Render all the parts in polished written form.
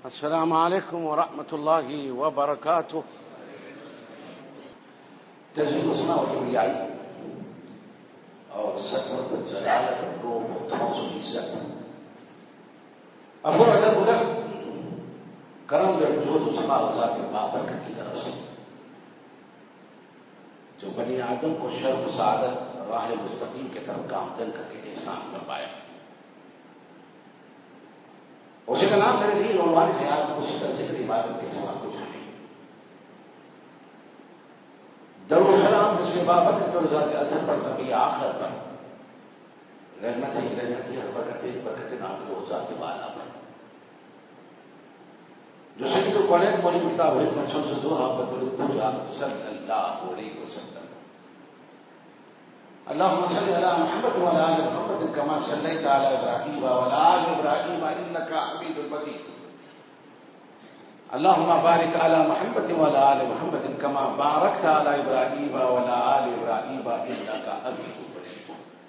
السلام علیکم ورحمۃ اللہ وبرکاتہ. تجوید کو سنا ہو کہ آئی اور سکوت جلالت کو تمام عزت ابو ادب ادب کرم جو سما ذات بابرکت کی طرف سے جو بنی آدم کو شرف سعادت راہ مستقیم کی طرف گامزن کر کے احسان کر پایا. اسی کا نام میرے لیے عنوان خیال اسی کا ذکر عبادت کے سوا کچھ نہیں. درود و سلام جس کے بابرکت اور ذات اثر پر نبی آخر پر رحمت اور برکت نام کو ذات والا پر جو سید القرآن مولی کتاب ہے بچوں سے جو صلی اللہ علیہ وسلم. اللهم صل على محمد وعلى ال محمد كما صليت على ابراهيم وعلى ال ابراهيم انك حميد مجيد. اللهم بارك على محمد وعلى ال محمد كما باركت على ابراهيم وعلى ال ابراهيم انك حميد مجيد.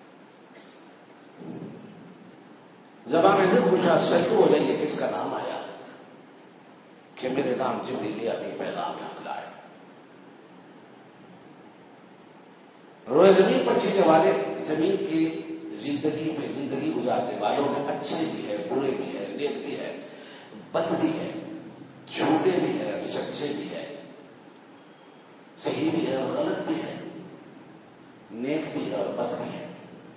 زبان میں جب پوچھا صلو علیہ کس کا نام آیا کہ میرے نام جبریل ابھی پیغام حق لائے. روئے زمین پر چینے والے زمین کی زندگی میں زندگی گزارنے والوں میں اچھے بھی ہے, برے بھی ہے, نیک بھی ہے, بد بھی ہے, جھوٹے بھی ہے, سچے بھی ہے, صحیح بھی ہے اور غلط بھی ہے, نیک بھی ہے اور بد بھی ہے.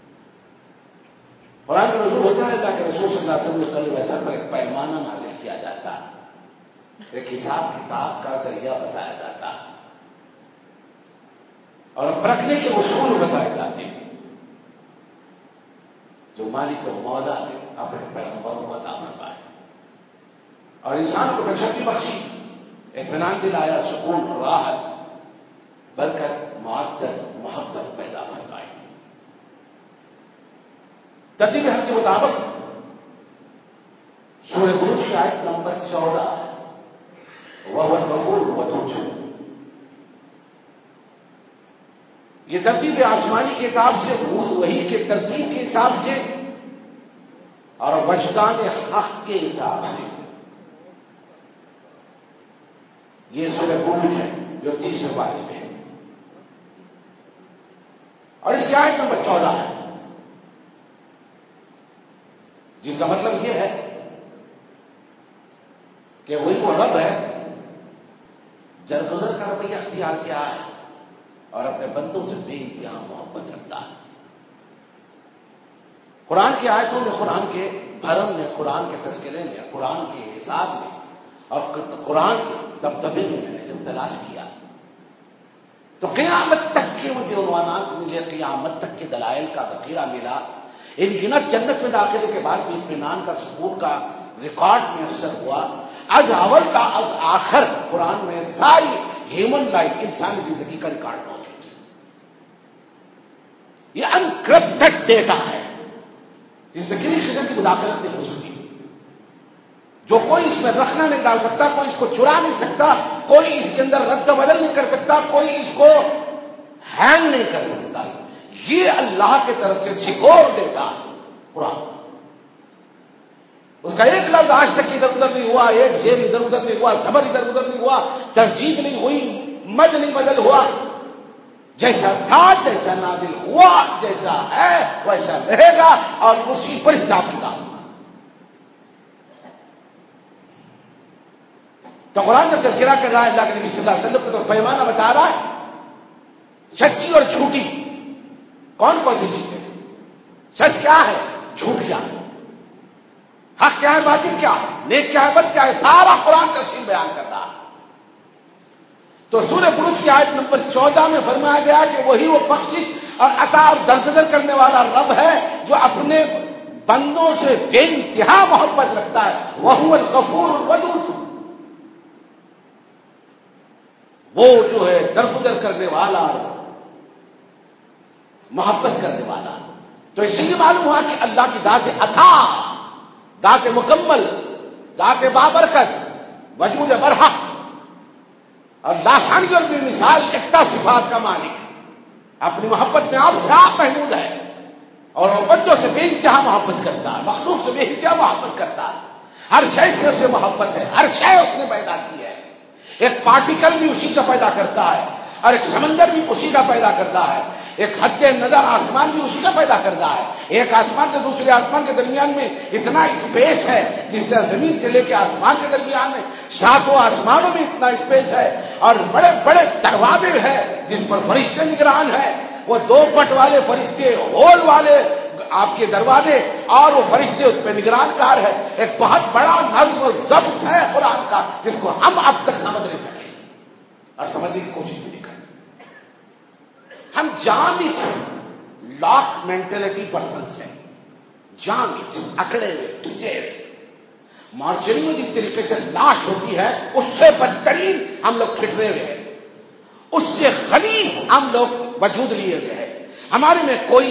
قرآن میں نزول ہوتا ہے تاکہ رسول صلی اللہ علیہ وسلم کے قلب بہتر پر ایک پیمانہ نازل کیا جاتا, ایک حساب کتاب کا ذریعہ بتایا جاتا اور پرکھنے کے اصول بتائے جاتے ہیں جو مالک و مولا نے اپنے پیغمبروں کو عطا فرمائے اور انسان کو تشفی بخشی, اطمینان دلایا, سکون, راحت, برکت, معطر, محبت پیدا فرمائی. ترتیب حق کے مطابق سورہ بروج کی آیت نمبر 14 وَهُوَ الْغَفُورُ الْوَدُودُ. یہ ترتیب آسمانی کے حساب سے, وہی کے ترتیب کے حساب سے اور وجدان حق کے حساب سے یہ سورہ بروج ہے جو 30ویں پارے میں ہے اور اس کی آیت نمبر 14 ہے, جس کا مطلب یہ ہے کہ وہی وہ رب ہے جرگزر کا رویہ اختیار کیا ہے اور اپنے بندوں سے بے انتہا محبت رکھتا ہے. قرآن کی آیتوں میں, قرآن کے بھرم میں, قرآن کے تذکرے میں, قرآن کے حساب میں اور قرآن کے دبدبے میں نے جب تلاش کیا تو قیامت تک کے مجھے عنوانات مجھے قیامت تک کے دلائل کا ذخیرہ ملا. ان گنت جنت میں داخلے کے بعد بھی اطمینان کا سکون کا ریکارڈ میسر ہوا. از اول کا از آخر قرآن میں ساری ہیومن لائف, انسانی زندگی کا ریکارڈ موجود ہے. یہ انکرپٹڈ ڈیٹا ہے جس میں کسی قسم کی مداخلت نہیں ہو سکتی. جو کوئی اس میں رکھنا نہیں ڈال سکتا, کوئی اس کو چرا نہیں سکتا, کوئی اس کے اندر رد و بدل نہیں کر سکتا, کوئی اس کو ہینگ نہیں کر سکتا. یہ اللہ کی طرف سے سیکور ڈیٹا قرآن. اس کا ایک لفظ آج تک ادھر ادھر نہیں ہوا, ایک شیر ادھر ادھر نہیں ہوا, خبر ادھر ادھر نہیں ہوا, تسجید نہیں ہوئی, مد نہیں بدل ہوا. جیسا تھا جیسا نازل ہوا, جیسا ہے ویسا رہے گا اور اسی پر حساب کتاب. تو قرآن جب تذکرہ کر رہا ہے اللہ کے نبی صلی اللہ علیہ وسلم کو تو پیمانہ بتا رہا ہے سچی اور جھوٹی کون کون سی چیزیں. سچ کیا ہے, جھوٹ کیا ہے, حق کیا ہے, باطل کیا ہے, نیک کیا ہے, بد کیا ہے, سارا قرآن تفصیل بیان کر رہا ہے. تو سورہ بروج کی آیت نمبر 14 میں فرمایا گیا کہ وہی وہ بخشش اور عطا اور درگزر کرنے والا رب ہے جو اپنے بندوں سے بے انتہا محبت رکھتا ہے. وَهُوَ الْغَفُورُ الْوَدُودُ. وہ جو ہے درگزر کرنے والا, محبت کرنے والا. تو اس لیے معلوم ہوا کہ اللہ کی ذات عطا, ذات مکمل, ذات بابرکت, وجود برحق اور لاسانی اور بے مثال اکتا صفات کا مالک اپنی محبت میں آپ سے آپ محمود ہے اور وہ بندوں سے بے انتہا محبت کرتا ہے, مخلوق سے بے انتہا محبت کرتا ہے. ہر شے سے اسے محبت ہے، ہر شے اس نے پیدا کی ہے. ایک پارٹیکل بھی اسی کا پیدا کرتا ہے، اور ایک سمندر بھی اسی کا پیدا کرتا ہے. ایک حد نظر آسمان بھی اسی کا پیدا کرتا ہے. ایک آسمان سے دوسرے آسمان کے درمیان میں اتنا اسپیس ہے، جس سے زمین سے لے کے آسمان کے درمیان میں 7 آسمانوں میں اتنا اسپیس ہے، اور بڑے بڑے دروازے ہیں جس پر فرشتے نگران ہیں. وہ 2 پٹ والے فرشتے، ہول والے آپ کے دروازے، اور وہ فرشتے اس پہ نگران کار ہے. ایک بہت بڑا نظم و ضبط ہے قرآن کا، جس کو ہم اب تک سمجھ نہیں سکے اور سمجھنے کی کوشش بھی نہیں کرتے. ہم جامد لاک مینٹلٹی پرسنس ہیں، جامد، اکڑے ہوئے، ٹوٹے ہوئے. مارچری میں جس طریقے سے لاش ہوتی ہے، اس سے بدترین ہم لوگ پھٹرے ہوئے ہیں، اس سے غلیظ ہم لوگ وجود لیے ہوئے ہیں. ہمارے میں کوئی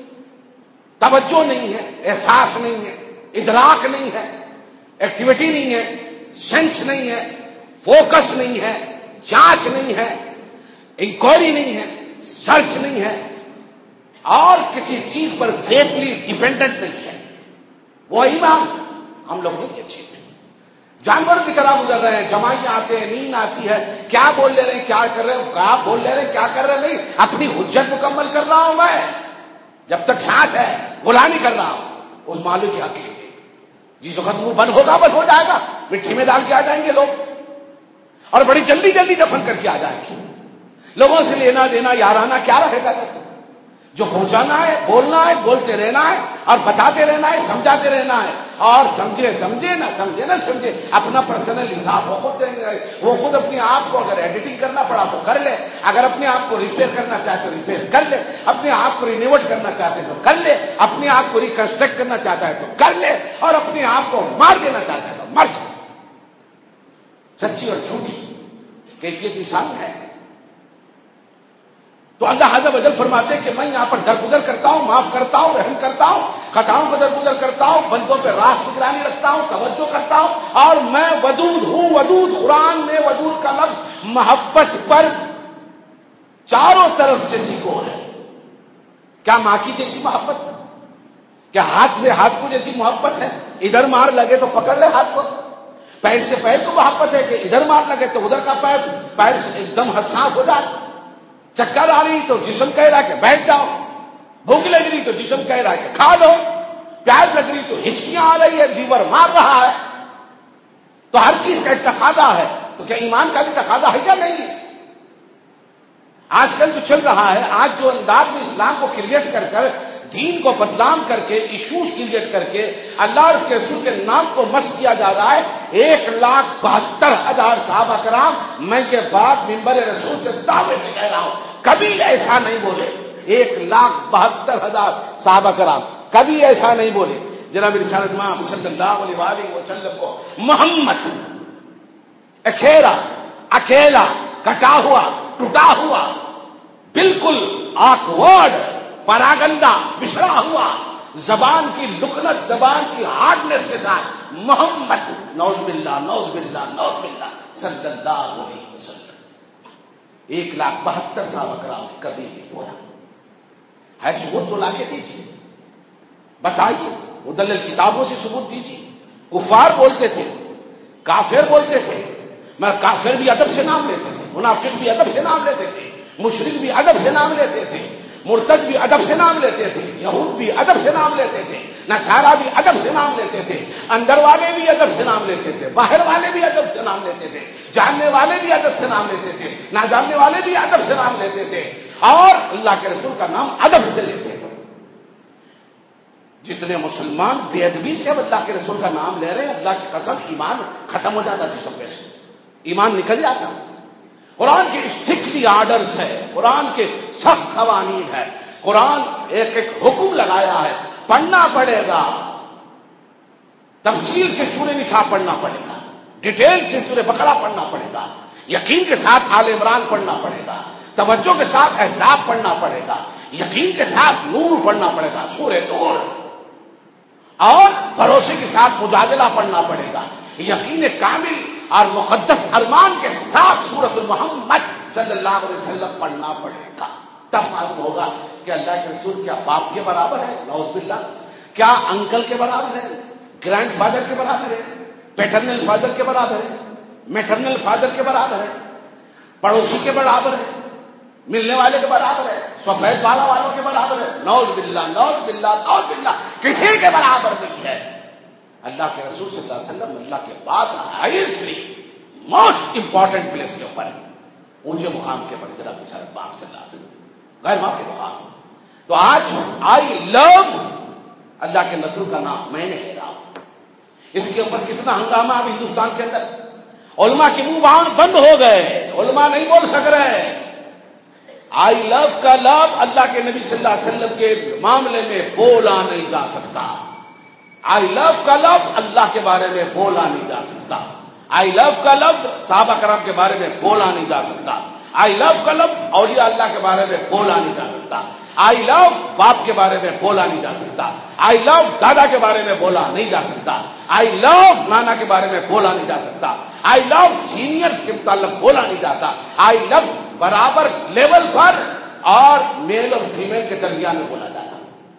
توجہ نہیں ہے، احساس نہیں ہے، ادراک نہیں ہے، ایکٹیویٹی نہیں ہے، سینس نہیں ہے، فوکس نہیں ہے، جانچ نہیں ہے، انکوائری نہیں ہے، سرچ نہیں ہے، اور کسی چیز پر فیکلی ڈیپینڈنٹ نہیں ہے. وہ ایمان ہم لوگ نہیں اچھے. جانوروں کی طرح گزر رہے ہیں، جمائیاں آتے ہیں، نیند آتی ہے، کیا بول لے رہے ہیں، کیا کر رہے ہیں، کیا بول لے رہے ہیں، کیا کر رہے ہیں، نہیں، اپنی حجت مکمل کر رہا ہوں میں. جب تک سانس ہے غلامی کر رہا ہوں اس مالک کی حق سے. جس وقت منہ بند ہوگا بند ہو جائے گا، مٹی میں ڈال کے آ جائیں گے لوگ، اور بڑی جلدی جلدی دفن کر کے آ جائیں گے. لوگوں سے لینا دینا یارانہ کیا رہے گا؟ جو پہنچانا ہے، بولنا ہے، بولتے رہنا ہے، اور بتاتے رہنا ہے، سمجھاتے رہنا ہے. اور سمجھے سمجھے نہ سمجھے نہ سمجھے، اپنا پرسنل حساب وہ خود دیں گے. وہ خود اپنے آپ کو اگر ایڈیٹنگ کرنا پڑا تو کر لے، اگر اپنے آپ کو ریپیئر کرنا چاہتے تو ریپیئر کر لے، اپنے آپ کو رینوویٹ کرنا چاہتے تو کر لے، اپنے آپ کو ریکنسٹرکٹ کرنا چاہتا ہے تو کر لے، اور اپنے آپ کو مار دینا چاہتا ہے تو مر جائے. سچی اور جھوٹی کیفیت انسان ہے. تو اللہ عز و جل فرماتے ہیں کہ میں یہاں پر درگزر کرتا ہوں، معاف کرتا ہوں، رحم کرتا ہوں، خطاؤں کو درگزر کرتا ہوں، بندوں پہ راست نگرانی رکھتا ہوں، توجہ کرتا ہوں. اور میں ودود ہوں. ودود، قرآن میں ودود کا لفظ محبت پر چاروں طرف سے سیکھو ہے. کیا ماں کی جیسی محبت؟ کیا ہاتھ سے ہاتھ کو جیسی محبت ہے؟ ادھر مار لگے تو پکڑ لے ہاتھ کو. پیر سے پیر کو محبت ہے کہ ادھر مار لگے تو ادھر کا پیر سے ایک دم حساس ہو جائے. چکر آ رہی تو جسم کہہ رہا ہے کہ بیٹھ جاؤ، بھوک لگ رہی تو جسم کہہ رہا ہے کہ کھا لو، پیاس لگ رہی تو ہچکیاں آ رہی ہے، لیور مار رہا ہے. تو ہر چیز کا ایک تقاضا ہے. تو کیا ایمان کا بھی تقاضا ہے کیا؟ نہیں. آج کل جو چل رہا ہے، آج جو انداز میں اسلام کو کریٹ کر کر، دین کو بدنام کر کے، ایشوز کریٹ کر کے اللہ اور اس کے رسول کے نام کو مست کیا جا رہا ہے. 1,72,000 صحابہ کرام، میں یہ بات منبر رسول سے دعوے سے کہہ رہا ہوں، کبھی ایسا نہیں بولے. 1,72,000 صحابہ کرام کبھی ایسا نہیں بولے. جناب رسالت امام صلی اللہ علیہ وسلم کو محمد اکیلا کٹا ہوا، ٹوٹا ہوا، بالکل آکورڈ، پراگندہ، بچھڑا ہوا، زبان کی لکنت، زبان کی ہارڈنس کے ساتھ محمد، نعوذ باللہ نعوذ باللہ نعوذ باللہ، صلی اللہ علیہ وسلم 1,72,000 صحابہ کرام کبھی نہیں بولا. ہے ثبوت تو لا کے دیجیے، بتائیے، مدلل کتابوں سے ثبوت دیجیے. کفار بولتے تھے، کافر بولتے تھے، مگر کافر بھی ادب سے نام لیتے تھے، منافق بھی ادب سے نام لیتے تھے، مشرک بھی ادب سے نام لیتے تھے، مرتد بھی ادب سے نام لیتے تھے، یہود بھی ادب سے نام لیتے تھے، نصارا بھی ادب سے نام لیتے تھے، اندر والے بھی ادب سے نام لیتے تھے، باہر والے بھی ادب سے نام لیتے تھے، جاننے والے بھی ادب سے نام لیتے تھے، نہ جاننے والے بھی ادب سے نام لیتے تھے، اور اللہ کے رسول کا نام ادب سے لیتے تھے. جتنے مسلمان بے ادبی سے اب اللہ کے رسول کا نام لے رہے ہیں، اللہ کی قسم ایمان ختم ہو جاتا جسم میں سے، ایمان نکل جاتا. قرآن کے اسٹرکٹلی آرڈرز ہے، قرآن کے سخت قوانین ہے، قرآن ایک ایک حکم لگایا ہے. پڑھنا پڑے گا، تفصیل سے سورہ نساء پڑھنا پڑے گا، ڈیٹیل سے سورہ بقرہ پڑھنا پڑے گا، یقین کے ساتھ آل عمران پڑھنا پڑے گا، توجہ کے ساتھ احزاب پڑھنا پڑے گا، یقین کے ساتھ نور پڑھنا پڑے گا، سورہ نور، اور بھروسے کے ساتھ مجادلہ پڑھنا پڑے گا، یقین کامل اور مقدس ارمان کے ساتھ سورۃ محمد صلی اللہ علیہ وسلم پڑھنا پڑے گا. تب معلوم ہوگا کہ اللہ کے رسول کیا باپ کے برابر ہے، نعوذ باللہ، کیا انکل کے برابر ہے، گرینڈ فادر کے برابر ہے، پیٹرنل فادر کے برابر ہے، میٹرنل فادر کے برابر ہے، پڑوسی کے برابر ہے، ملنے والے کے برابر ہے، سفید بالا والوں کے برابر ہے، نعوذ باللہ نعوذ باللہ نعوذ باللہ، کسی کے برابر نہیں ہے۔ اللہ کے رسول صلی اللہ علیہ وسلم اللہ کے بعد ہائیسٹلی موسٹ امپورٹنٹ پلیس کے اوپر ہے، اونچے مقام کے اوپر جناب رسالت پاک صلی اللہ علیہ وسلم، غیر معافی مقام۔ تو آج آئی لو اللہ کے رسول کا نام میں نے لے رہا ہوں، اس کے اوپر کتنا ہنگامہ اب ہندوستان کے اندر، علماء کے منہ بان بند ہو گئے، علماء نہیں بول سک رہے۔ آئی لو کا لفظ اللہ کے نبی صلی اللہ علیہ وسلم کے معاملے میں بولا نہیں جا سکتا، آئی لو کا لفظ اللہ کے بارے میں بولا نہیں جا سکتا، آئی لو کا لفظ صحابہ کرام کے بارے میں بولا نہیں جا سکتا، آئی لو کا لفظ اولیاء اللہ کے بارے میں بولا نہیں جا سکتا، آئی لو باپ کے بارے میں بولا نہیں جا سکتا، آئی لو دادا کے بارے میں بولا نہیں جا سکتا، آئی لو نانا کے بارے میں بولا نہیں جا سکتا، آئی لو سینئر کے متعلق بولا نہیں جاتا، آئی لو برابر لیول پر اور میل اور فیمیل کے درمیان میں بولا جاتا۔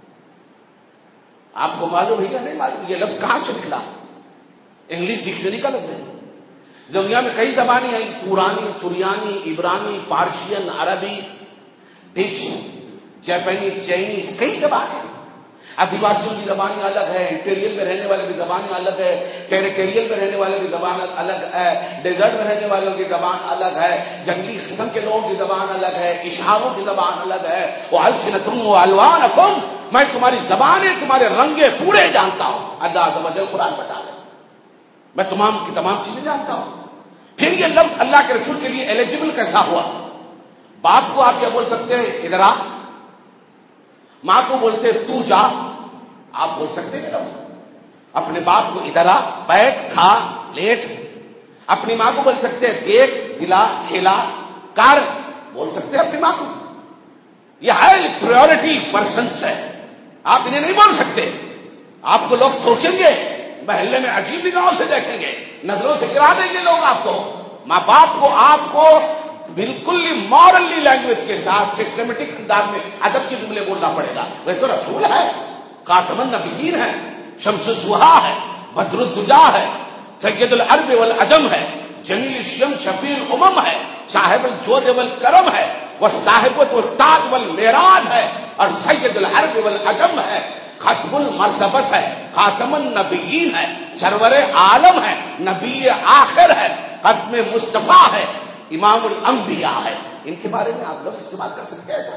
آپ کو معلوم ہے یا نہیں معلوم یہ لفظ کہاں سے نکلا؟ انگلش ڈکشنری کا لفظ ہے۔ دنیا میں کئی زبانیں آئی، پورانی، سریانی، عبرانی، پارشین، عربی، ڈچ، جاپانیز، چائنیز، کئی زبانیں۔ آدیواسیوں کی زبانیں الگ ہے، انٹیریل میں رہنے والے کی زبانیں الگ ہے، ٹیریٹریل میں رہنے والوں کی زبان الگ ہے، ڈیزرٹ میں رہنے والوں کی زبان الگ ہے، جنگلی قسم کے لوگوں کی زبان الگ ہے، اشاروں کی زبان الگ ہے۔ وَأَلْسِنَتُمْ وَأَلْوَانَكُمْ، میں تمہاری زبانیں تمہارے رنگے پورے جانتا ہوں، اللہ عز و جل قرآن بتا رہے، میں تمام کی تمام چیزیں جانتا ہوں۔ پھر یہ لفظ اللہ کے رسول کے لیے ایلیجیبل کیسا ہوا؟ باپ کو آپ کیا بول سکتے ہیں؟ ادھر آ۔ ماں کو بولتے تو جا، آپ بول سکتے ہیں لفظ؟ اپنے باپ کو ادھر آ، بیٹھ، کھا، لیٹ۔ اپنی ماں کو بول سکتے ہیں دیکھ، دلا، کھیلا، کر، بول سکتے ہیں اپنی ماں کو۔ یہ ہائی پریورٹی پرسنس ہے، آپ انہیں نہیں بول سکتے۔ آپ کو لوگ ٹھوکیں گے، محلے میں عجیب نگاہوں سے دیکھیں گے، نظروں سے گرا دیں گے لوگ آپ کو۔ ماں باپ کو آپ کو بالکل مورلی لینگویج کے ساتھ سسٹمیٹک انداز میں ادب کے جملے بولنا پڑے گا۔ وہ تو رسول ہے، خاتم النبیین ہے، شمس الضحیٰ ہے، بدر الدجا ہے، سید العرب والعجم ہے، جمیل الشیم شفیع الامم ہے، صاحب الجود والکرم ہے، وہ صاحبۃ التاج والمیراج ہے، اور سید العرب والعجم ہے، ختم المرتبت ہے، خاتم النبیین ہے، سرور عالم ہے، نبی آخر ہے، ختم مصطفیٰ ہے، امام الانبیاء ہے۔ ان کے بارے میں آپ لفظ استعمال کر سکتے ہیں؟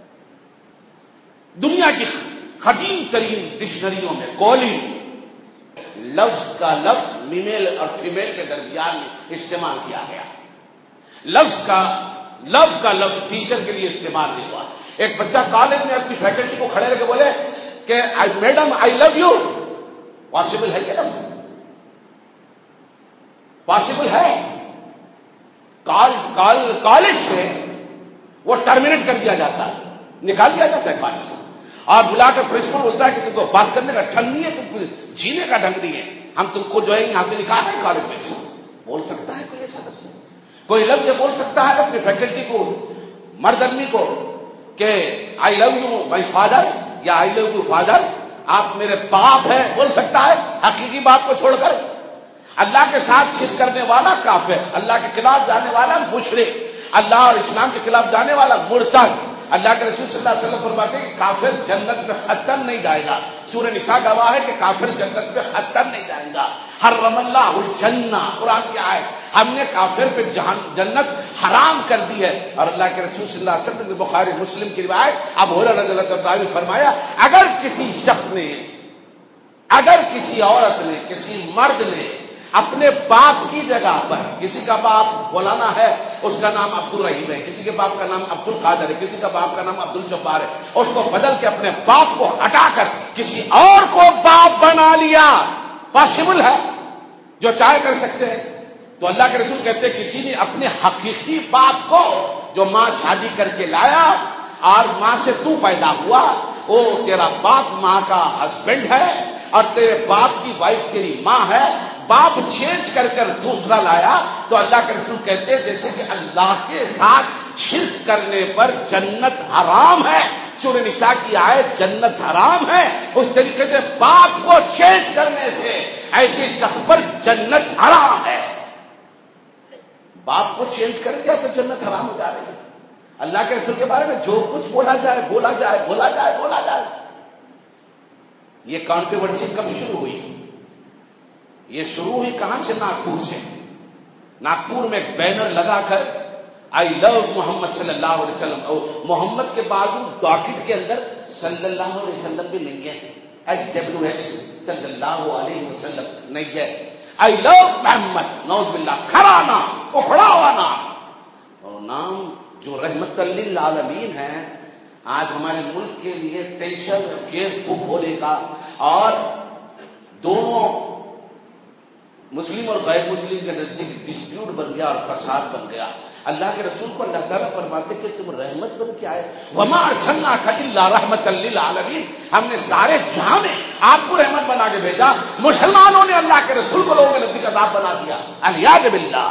دنیا کی قدیم ترین ڈکشنریوں میں کولی لفظ کا لفظ میل اور فیمیل کے درمیان میں استعمال کیا گیا، لفظ کا لفظ ٹیچر کے لیے استعمال نہیں ہوا۔ ایک بچہ کالج میں اپنی فیکلٹی کو کھڑے رہ کے بولے کہ madam I love you, possible ہے کیا لفظ؟ پاسبل ہے؟ کالج سے وہ ٹرمینیٹ کر دیا جاتا ہے، نکال دیا جاتا ہے کالج سے، اور بلا کر پرنسپل ہوتا ہے کہ تم کو بات کرنے کا ڈھنگ نہیں ہے، تم کو جینے کا ڈھنگ نہیں ہے، ہم تم کو جو ہے یہاں سے نکال رہے ہیں کالج میں سے۔ بول سکتا ہے کوئی ایسا لفظ؟ کوئی لفظ بول سکتا ہے اپنی فیکلٹی کو، مرد آدمی کو، کہ آئی لو یو مائی فادر یا آئی لو یو فادر، آپ میرے باپ ہیں، بول سکتا ہے حقیقی باپ کو چھوڑ کر؟ اللہ کے ساتھ شرک کرنے والا کافر، اللہ کے خلاف جانے والا مشرک، اللہ اور اسلام کے خلاف جانے والا مرتد۔ اللہ کے رسول صلی اللہ علیہ وسلم فرماتے ہیں کہ کافر جنت میں خطر نہیں جائے گا۔ سورہ نساء گواہ ہے کہ کافر جنت میں خطر نہیں جائے گا۔ حرم اللہ الجنہ، قرآن کی آیت، ہم نے کافر پہ جنت حرام کر دی ہے۔ اور اللہ کے رسول صلی اللہ علیہ وسلم نے بخاری مسلم کی روایت ابو ہریرہ رضی اللہ عنہ نے فرمایا، اگر کسی شخص نے، اگر کسی عورت نے، کسی مرد نے اپنے باپ کی جگہ پر، کسی کا باپ مولانا ہے اس کا نام عبد الرحیم ہے، کسی کے باپ کا نام عبد القادر ہے، کسی کا باپ کا نام عبد الجبار ہے، اس کو بدل کے اپنے باپ کو ہٹا کر کسی اور کو باپ بنا لیا، پاسبل ہے؟ جو چاہے کر سکتے ہیں۔ تو اللہ کے رسول کہتے ہیں کسی نے اپنے حقیقی باپ کو، جو ماں شادی کر کے لایا اور ماں سے تو پیدا ہوا، وہ تیرا باپ ماں کا ہسبینڈ ہے، اور تیرے باپ کی وائف تیری ماں ہے، باپ چینج کر دوسرا لایا، تو اللہ کے رسول کہتے ہیں جیسے کہ اللہ کے ساتھ شرک کرنے پر جنت حرام ہے، سورہ نساء کی آیت جنت حرام ہے، اس طریقے سے باپ کو چینج کرنے سے ایسے شخص پر جنت حرام ہے. باپ کو چینج کر دیا تو جنت حرام ہو جا رہی ہے. اللہ کے رسول کے بارے میں جو کچھ بولا جائے بولا جائے بولا جائے بولا جائے. یہ کانٹروورسی کب شروع ہوئی؟ یہ شروع ہوئی کہاں سے؟ ناگپور سے. ناگپور میں ایک بینر لگا کر آئی لو محمد صلی اللہ علیہ وسلم، اور محمد کے بازو ڈاکٹ کے اندر صلی اللہ علیہ وسلم بھی نہیں ہے، SWS صلی اللہ علیہ وسلم نہیں ہے. آئی لو محمد، نعوذ باللہ، کھڑا نام، اکھڑا ہوا نام، اور نام جو رحمت للعالمین ہے. آج ہمارے ملک کے لیے ٹینشن کیس بک ہونے کا اور دونوں مسلم اور غیر مسلم کے نزدیک ڈسپیوٹ بن گیا اور فساد بن گیا. اللہ کے رسول کو اللہ تعالیٰ فرماتے کہ تم رحمت بن کے آئے. وما ارسلناک الا رحمۃ للعالمین، ہم نے سارے جہاں میں آپ کو رحمت بنا کے بھیجا. مسلمانوں نے اللہ کے رسول کو لوگوں کے نزدیک عذاب بنا دیا. الیاذ باللہ.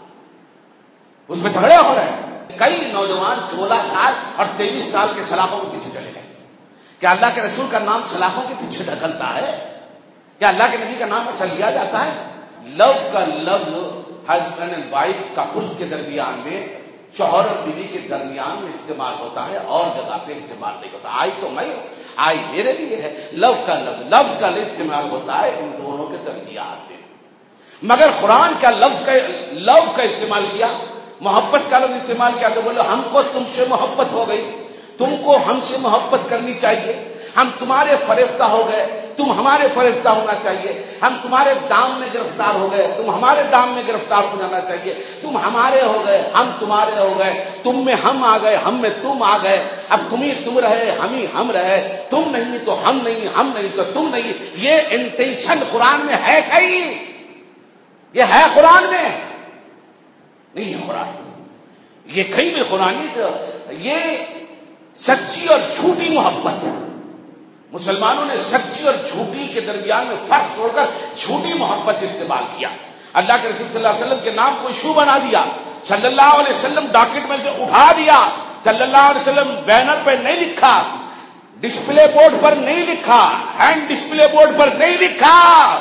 اس میں جھگڑے ہو رہے ہیں. کئی نوجوان 16 سال اور 23 سال کے سلاخوں کے پیچھے چلے گئے. کیا اللہ کے رسول کا نام سلاخوں کے پیچھے ڈھکلتا ہے؟ کیا اللہ کے نبی کا نام اچھا لیا جاتا ہے؟ لو کا لفظ ہسبینڈ اینڈ وائف کپلز کے درمیان میں، شوہر اور بیوی کے درمیان میں استعمال ہوتا ہے، اور جگہ پہ استعمال نہیں ہوتا. آئی تو میں آئی میرے لیے ہے. لو کا لفظ کا استعمال ہوتا ہے ان دونوں کے درمیان میں. مگر قرآن کیا لو کا استعمال کیا، محبت کا لفظ استعمال کیا تو بولے ہم کو تم سے محبت ہو گئی، تم کو ہم سے محبت کرنی چاہیے، ہم تمہارے فریفتہ ہو گئے، تم ہمارے فریفتہ ہونا چاہیے، ہم تمہارے دام میں گرفتار ہو گئے، تم ہمارے دام میں گرفتار ہو جانا چاہیے، تم ہمارے ہو گئے، ہم تمہارے ہو گئے، تم میں ہم آ گئے، ہم میں تم آ گئے، اب تم ہی تم رہے، ہم ہی ہم رہے، تم نہیں تو ہم نہیں، ہم نہیں تو تم نہیں. یہ انٹینشن قرآن میں ہے کہیں؟ یہ ہے قرآن میں؟ نہیں ہے قرآن. یہ کہیں بھی قرآن نہیں. یہ سچی اور جھوٹی محبت ہے. مسلمانوں نے سچی اور جھوٹی کے درمیان میں فرق چھوڑ کر جھوٹی محبت استعمال کیا. اللہ کے رسول صلی اللہ علیہ وسلم کے نام کو ایشو بنا دیا، صلی اللہ علیہ وسلم ڈاکٹ میں سے اٹھا دیا، صلی اللہ علیہ وسلم بینر پہ نہیں لکھا، ڈسپلے بورڈ پر نہیں لکھا، ہینڈ ڈسپلے بورڈ پر نہیں لکھا.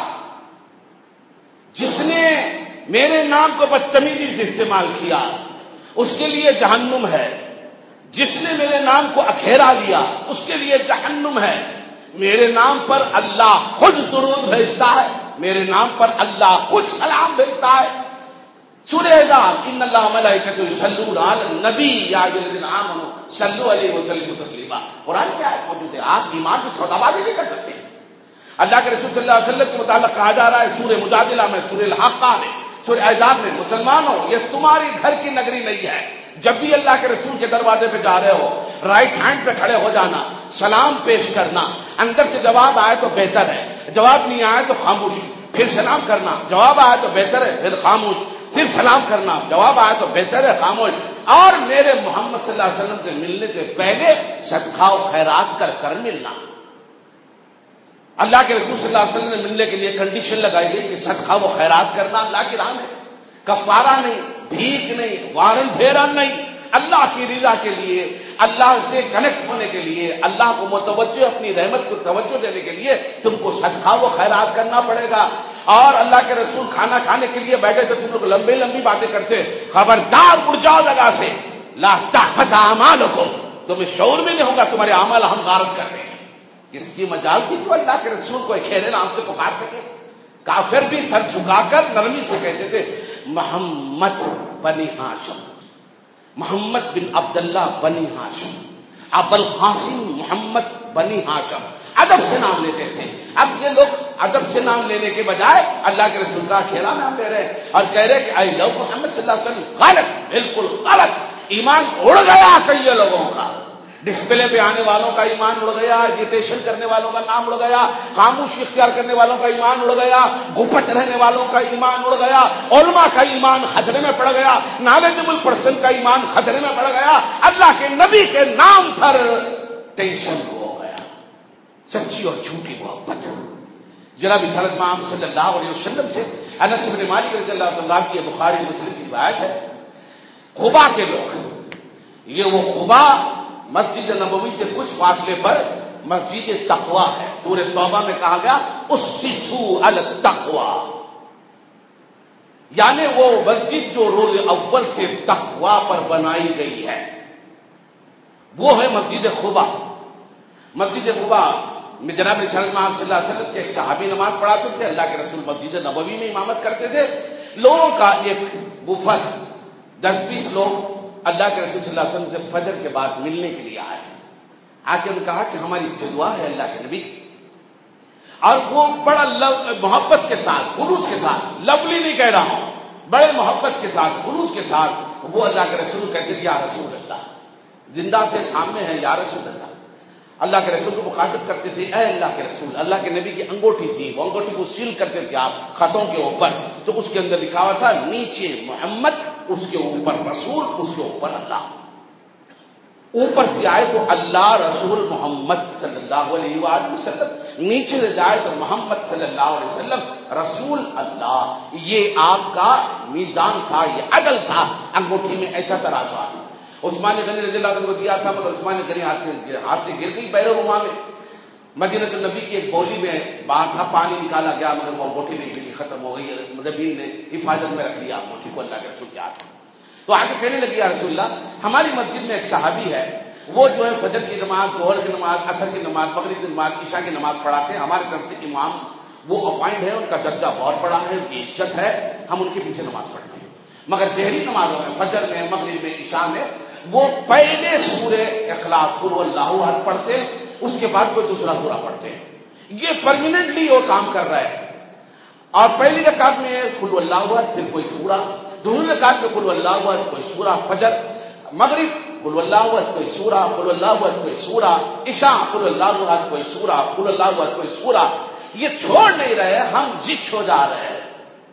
جس نے میرے نام کو بدتمیزی سے استعمال کیا اس کے لیے جہنم ہے، جس نے میرے نام کو اکھیرا لیا اس کے لیے جہنم ہے. میرے نام پر اللہ خود درود بھیجتا ہے، میرے نام پر اللہ خود سلام بھیجتا ہے. سورہ احزاب ان اللہ ملائکتہ یصلون علی النبی یا ایھا الذین آمنوا صلوا علیہ وسلموا تسلیما. قرآن کی آیت موجود ہے. آپ ایمان سے سودا بازی نہیں کر سکتے. اللہ کے رسول صلی اللہ علیہ وسلم کے متعلق کہا جا رہا ہے سورہ مجادلہ میں، سورہ الحاقہ میں، سورہ احزاب میں، مسلمانوں یہ تمہاری گھر کی نگری نہیں ہے. جب بھی اللہ کے رسول کے دروازے پہ جا رہے ہو رائٹ ہینڈ پہ کھڑے ہو جانا، سلام پیش کرنا، اندر سے جواب آئے تو بہتر ہے، جواب نہیں آئے تو خاموش، پھر سلام کرنا، جواب آئے تو بہتر ہے پھر خاموش، پھر سلام کرنا، جواب آئے تو بہتر ہے خاموش. اور میرے محمد صلی اللہ علیہ وسلم سے ملنے سے پہلے صدقہ و خیرات کر ملنا. اللہ کے رسول صلی اللہ علیہ وسلم نے ملنے کے لیے کنڈیشن لگائی گئی کہ صدقہ و خیرات کرنا اللہ کی راہ میں، کفارہ نہیں، بھیک نہیں، وارن پھیرا نہیں، اللہ کی رضا کے لیے، اللہ سے کنیکٹ ہونے کے لیے، اللہ کو متوجہ، اپنی رحمت کو توجہ دینے کے لیے تم کو صدقہ و خیرات کرنا پڑے گا. اور اللہ کے رسول کھانا کھانے کے لیے بیٹھے تو تم لوگ لمبی لمبی باتیں کرتے، خبردار اٹھ جاؤ جگہ سے، لا تحبط اعمالکم، تمہیں شعور میں نہیں ہوگا تمہارے اعمال ہم غارت کر رہے ہیں. کس کی مجال تھی تو اللہ کے رسول کو خیر نام سے پکار سکے. کافر بھی سر جھکا کر نرمی سے کہتے تھے محمد بنی ہاشم، محمد بن عبداللہ بنی ہاشم، ابو القاسم محمد بنی ہاشم، ادب سے نام لیتے تھے. اب یہ لوگ ادب سے نام لینے کے بجائے اللہ کے رسول کا کھیلا نام لے رہے ہیں اور کہہ رہے کہ آئی لو محمد صلی اللہ علیہ وسلم. غلط، بالکل غلط. ایمان اڑ گیا کئی لوگوں کا. ڈسپلے پہ آنے والوں کا ایمان اڑ گیا، ایجیٹیشن کرنے والوں کا نام اڑ گیا، خاموشی اختیار کرنے والوں کا ایمان اڑ گیا، گپت رہنے والوں کا ایمان اڑ گیا، علماء کا ایمان خطرے میں پڑ گیا، نالجبل پرسن کا ایمان خطرے میں پڑ گیا. اللہ کے نبی کے نام پر ٹینشن ہو گیا. سچی اور جھوٹی محبت. جناب رسالت مآب صلی اللہ علیہ وسلم سے انس بن مالک رضی اللہ عنہ کی بخاری مسلم کی روایت ہے. قبا کے لوگ، یہ وہ قبا مسجد نبوی سے کچھ فاصلے پر مسجد تقویٰ ہے. سورہ توبہ میں کہا گیا اسسوا علی التقویٰ، یعنی وہ مسجد جو روز اول سے تقویٰ پر بنائی گئی ہے وہ ہے مسجد قباء. مسجد قباء میں جناب رسالت محمد صلی اللہ علیہ وسلم کے ایک صحابی نماز پڑھاتے تھے. اللہ کے رسول مسجد نبوی میں امامت کرتے تھے. لوگوں کا ایک وفد 10-20 لوگ اللہ کے رسول صلی اللہ علیہ وسلم سے فجر کے بعد ملنے کے لیے آئے. آ کے انہوں نے کہا کہ ہماری استدعا ہے اللہ کے نبی، اور وہ بڑا محبت کے ساتھ خلوص کے ساتھ، لولی نہیں کہہ رہا ہوں، بڑے محبت کے ساتھ خلوص کے ساتھ وہ اللہ کے رسول کہتے تھے یا رسول اللہ، زندہ سے سامنے ہے یا رسول اللہ. اللہ کے رسول کو مخاطب کرتے تھے اے اللہ کے رسول. اللہ کے نبی کی انگوٹھی تھی، وہ انگوٹھی کو سیل کرتے تھے آپ خطوں کے اوپر، تو اس کے اندر لکھا ہوا تھا نیچے محمد، اس کے اوپر رسول، اس کے اوپر اللہ. اوپر سے آئے تو اللہ رسول محمد صلی اللہ علیہ وآلہ وسلم، نیچے سے جائے تو محمد صلی اللہ علیہ وسلم رسول اللہ. یہ آپ کا میزان تھا، یہ عدل تھا. انگوٹھی میں ایسا ترازو. عثمان غنی رضی اللہ عنہ کو دیا تھا مگر عثمان غنی ہاتھ سے گر گئی بیرونما میں. مدینہ النبی کی ایک بولی میں بات تھا، پانی نکالا گیا مگر وہ انگوٹھی نہیں ملی، ختم ہو گئی. مدبین نے حفاظت میں رکھ لیا انگوٹھی کو اللہ کے رسول کے ہاتھ. تو آگے کہنے لگی یا رسول اللہ، ہماری مسجد میں ایک صحابی ہے، وہ جو ہے فجر کی نماز، ظہر کی نماز، عصر کی نماز، مغرب کی نماز، عشاء کی نماز پڑھاتے ہیں. ہمارے طرف سے امام وہ اپوائنٹ ہے، ان کا درجہ بہت بڑا ہے، ان کی عزت ہے، ہم ان کے پیچھے نماز پڑھتے ہیں. مگر ظہری نمازوں میں، فجر میں، مغرب میں، عشاء میں وہ پہلے سورہ اخلاص قل اللہ احد پڑھتے ہیں، اس کے بعد کوئی دوسرا سورہ پڑھتے ہیں. یہ پرماننٹلی وہ کام کر رہا ہے. اور پہلی رکعت میں قل اللہ احد، پھر کوئی سورہ، دوسری رکعت میں قل اللہ احد کوئی سورہ، فجر مغرب قل اللہ احد کوئی سورہ، قل اللہ احد کوئی سورہ، عشاء قل اللہ احد کوئی سورہ، قل اللہ احد کوئی سورہ. یہ چھوڑ نہیں رہے، ہم زچ ہو جا رہے ہیں،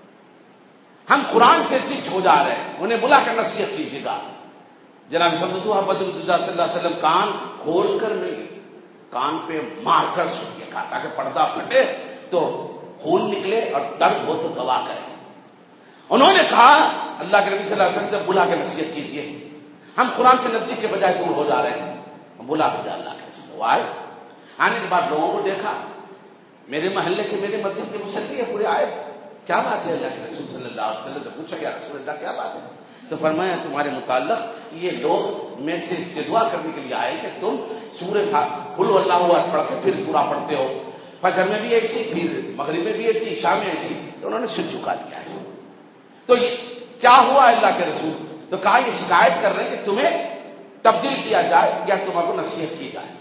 ہم قرآن کے زچ ہو جا رہے ہیں. انہیں بلا کر نصیحت کیجیے گا. جناب بدر صلی اللہ علیہ وسلم کان کھول کر نہیں، کان پہ مار کر سنیے گا تاکہ پردہ پھٹے تو خون نکلے اور درد ہو تو دوا کرے. انہوں نے کہا اللہ کے نبی صلی اللہ علیہ وسلم سے بلا کے نصیحت کیجیے، ہم قرآن سے نزدیک کے بجائے دور ہو جا رہے ہیں. ہم بلا کے اللہ کے رسول آئے. آنے کے بعد لوگوں کو دیکھا، میرے محلے کے میرے مسجد کے مسلی ہے پورے آئے. کیا بات ہے؟ اللہ کے رسول صلی اللہ علیہ وسلم سے پوچھا یا رسول اللہ کیا بات ہے؟ تو فرمایا تمہارے متعلق یہ لوگ میرے سے استدعا کرنے کے لیے آئے کہ تم سورہ قل اللہ احد پڑھ کے پھر سورہ پڑھتے ہو، فجر میں بھی ایسی، پھر مغرب میں بھی ایسی، عشاء میں ایسی. تو انہوں نے سر جھکا دیا ہے. تو یہ کیا ہوا اللہ کے رسول؟ تو کہا یہ شکایت کر رہے ہیں کہ تمہیں تبدیل کیا جائے یا تمہارے کو نصیحت کی جائے.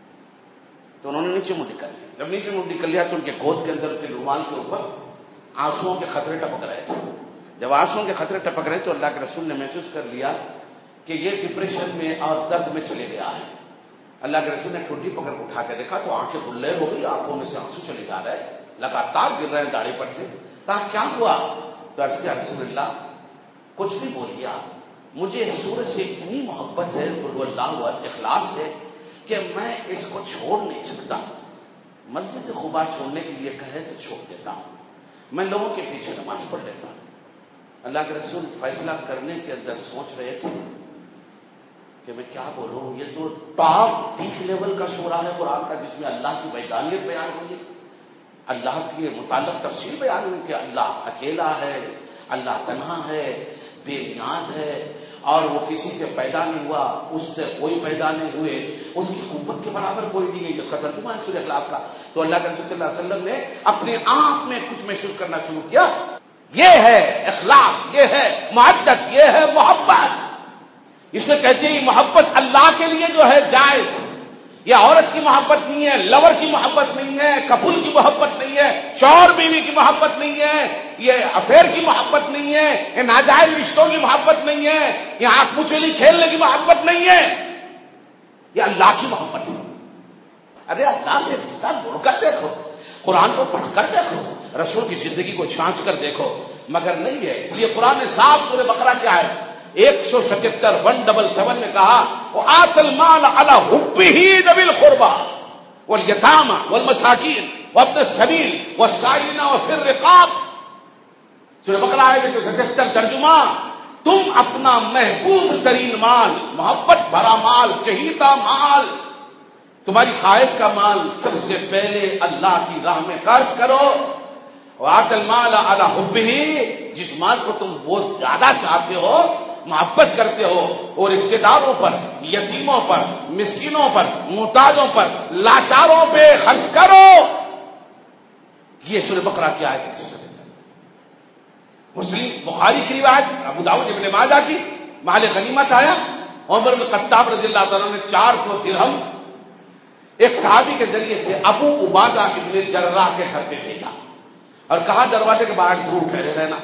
تو انہوں نے نیچے منہ نکل لیا. جب نیچے منہ نکل لیا تو ان کے گود کے اندر، ان کے رومال کے اوپر آنسوؤں کے خطرے ٹپک رہے تھے. جب آنسوؤں کے خطرے ٹپک رہے تو اللہ کے رسول نے محسوس کر لیا کہ یہ ڈپریشن میں اور درد میں چلے گیا ہے. اللہ کے رسول نے ٹھوٹی پکڑ کو اٹھا کے دیکھا تو آنکھیں گلیر ہو گئی، آنکھوں میں سے آنسو چلے جا رہے ہیں، لگاتار گر رہے ہیں داڑھی پر سے. کہا کیا ہوا؟ تو عرض کیا رسول اللہ کچھ بھی بولیے آپ، مجھے سورج سے اتنی محبت ہے، قل اللہ احد اخلاص ہے کہ میں اس کو چھوڑ نہیں سکتا. مسجد قباء چھوڑنے کے لیے کہے تو چھوڑ دیتا ہوں، میں لوگوں کے پیچھے نماز پڑھ لیتا ہوں. اللہ کے رسول فیصلہ کرنے کے اندر سوچ رہے تھے کہ میں کیا بولوں. یہ تو ٹاپ پیک لیول کا سورہ ہے قرآن کا، جس میں اللہ کی وحدانیت بیان ہوئی ہے، اللہ کے متعلق تفصیل بیان ہوئی کہ اللہ اکیلا ہے، اللہ تنہا ہے، بے نیاز ہے، اور وہ کسی سے پیدا نہیں ہوا، اس سے کوئی پیدا نہیں ہوئے، اس کی قوت کے برابر کوئی نہیں ہے، جس کا ترجمہ ہے سورہ اخلاص کا. تو اللہ کے رسول صلی اللہ علیہ وسلم نے اپنے آپ میں کچھ محسوس کرنا شروع کیا. یہ ہے اخلاص، یہ ہے محبت، یہ ہے محبت. اس میں کہتے ہیں محبت اللہ کے لیے جو ہے جائز، یہ عورت کی محبت نہیں ہے، لور کی محبت نہیں ہے، کپل کی محبت نہیں ہے، شوہر بیوی کی محبت نہیں ہے، یہ افیئر کی محبت نہیں ہے، یہ ناجائز رشتوں کی محبت نہیں ہے، یہ آنکھ مچھلی کھیلنے کی محبت نہیں ہے، یہ اللہ کی محبت ہے. ارے اللہ سے رشتہ جوڑ کر دیکھو، قرآن کو پڑھ کر دیکھو، رسول کی زندگی کو چھانچ کر دیکھو، مگر نہیں ہے. اس لیے قرآن نے صاف سورہ بقرہ کیا ہے 177 میں کہا وآتَ الْمَالَ عَلَى حُبِّهِ ذَوِي الْقُرْبَى وَالْيَتَامَى وَالْمَسَاكِينِ وَابْنِ السَّبِيلِ وَالسَّائِلِينَ وَفِي الرِّقَابِ. سورہ بقرہ ہے 177 ترجمہ. تم اپنا محبوب ترین مال، محبت بھرا مال، چہیتا مال، تمہاری خواہش کا مال سب سے پہلے اللہ کی راہ میں خرچ کرو. وآت المال علی حبہ، جس مال کو تم بہت زیادہ چاہتے ہو، محبت کرتے ہو، اور رشتے داروں پر، یتیموں پر، مسکینوں پر، محتاجوں پر، لاچاروں پہ خرچ کرو. یہ سورہ بقرہ کی آیت ہے. مسلم بخاری کی روایت، ابو داؤد ابن ماجہ کی، مال غنیمت آیا، عمر بن خطاب رضی اللہ تعالیٰ نے 400 درہم ایک صحابی کے ذریعے سے ابو عبادہ ابن جراح کے گھر پہ بھیجا اور کہا دروازے کے باہر ضرور ٹھہرے رہنا،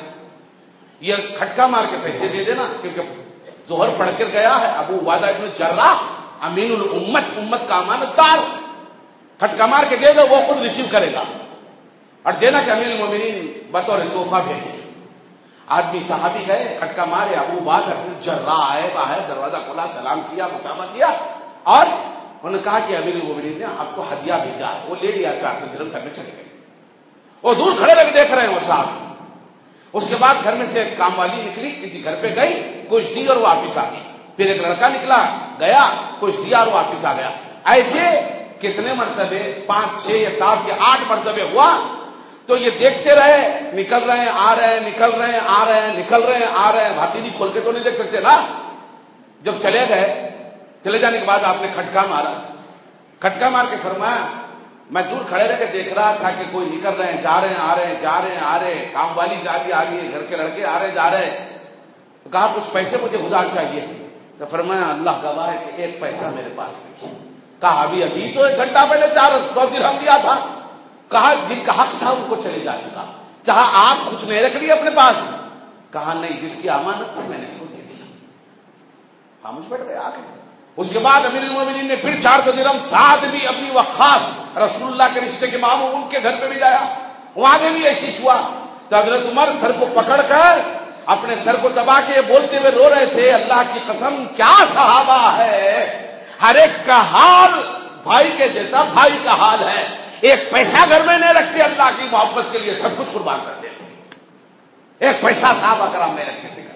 یہ کھٹکا مار کے پیسے دے دینا، کیونکہ ظہر پڑھ کر گیا ہے. ابو عبادہ ابن جراح امین الامت، امت کا امانت دار، کھٹکا مار کے دے دو، وہ خود ریسیو کرے گا اور دینا کہ امیر المومنین بطور تحفہ بھیجے. آدمی صحابی گئے، کھٹکا مارے، ابو عبادہ ابن جراح آئے باہر، دروازہ کھولا، سلام کیا، مسامہ کیا، اور انہوں نے کہا کہ امیر المومنین نے آپ کو ہدیہ بھیجا ہے. وہ لے لیا، 400 درہم گھر میں چلے گئے. وہ دور کھڑے رہ کے دیکھ رہے ہیں وہ صاحب. اس کے بعد گھر میں سے ایک کام والی نکلی، کسی گھر پہ گئی، کچھ دی اور واپس آ گئی. پھر ایک لڑکا نکلا گیا، کچھ دیا اور واپس آ گیا. ایسے کتنے مرتبے؟ 5 6 یا 7 یا 8 مرتبے ہوا. تو یہ دیکھتے رہے، نکل رہے ہیں آ رہے ہیں، نکل رہے ہیں آ رہے ہیں، نکل رہے ہیں آ رہے ہیں. بھاتیجی کھول کے تو نہیں دیکھ سکتے نا. جب چلے گئے، چلے جانے کے بعد آپ نے کھٹکا مارا. کھٹکا مار کے فرمایا، میں دور کھڑے رہ کے دیکھ رہا تھا کہ کوئی نکل رہے ہیں، جا رہے ہیں، آ رہے ہیں، جا رہے ہیں، آ رہے ہیں، کام والی جا رہی آ رہی ہے، گھر کے لڑکے آ رہے ہیں، جا رہے ہیں. تو کہا کچھ پیسے مجھے ادھار چاہیے. تو فرمایا اللہ گواہ ہے کہ 1 پیسہ میرے پاس نہیں. کہا ابھی تو 1 گھنٹہ پہلے 400 درہم دیا تھا. کہا جن کا حق تھا ان کو چلے جا چکا. چاہا آپ کچھ نہیں رکھ لیے اپنے پاس. کہا نہیں، جس کی امانت تھی میں نے اس کو دے دیا. خاموش بیٹھ گئے آگے. اس کے بعد امیر المومنین نے پھر 400 درہم ساتھ بھی اپنی وقاص رسول اللہ کے رشتے کے ماموں ان کے گھر پہ بھی جایا. وہاں پہ بھی ایسی ہوا. تو حضرت عمر سر کو پکڑ کر اپنے سر کو دبا کے بولتے ہوئے رو رہے تھے، اللہ کی قسم کیا صحابہ ہے، ہر ایک کا حال بھائی کے جیسا بھائی کا حال ہے. 1 پیسہ گھر میں نہیں رکھتے، اللہ کی محبت کے لیے سب کچھ قربان کر دیتے. 1 پیسہ صحابہ کرام نہیں رکھتے تھے.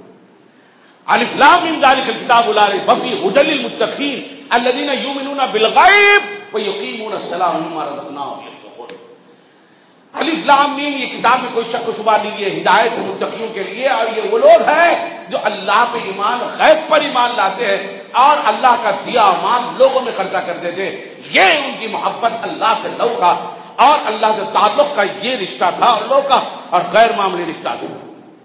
الف لام میم ذالک الکتاب لا ریب فیہ ھدی للمتقین الذین یؤمنون بالغیب ویقیمون الصلاۃ ومما رزقناہم ينفقون. الف لام میم، یہ کتاب میں کوئی شک و شبہ نہیں، یہ ہدایت ہے متقیوں کے لیے، اور یہ وہ لوگ ہیں جو اللہ پہ ایمان، غیب پر ایمان لاتے ہیں اور اللہ کا دیا مال لوگوں میں خرچہ کر دیتے ہیں. یہ ان کی محبت اللہ سے لو کا اور اللہ سے تعلق کا یہ رشتہ تھا، اور لو کا اور غیر معمولی رشتہ تھا.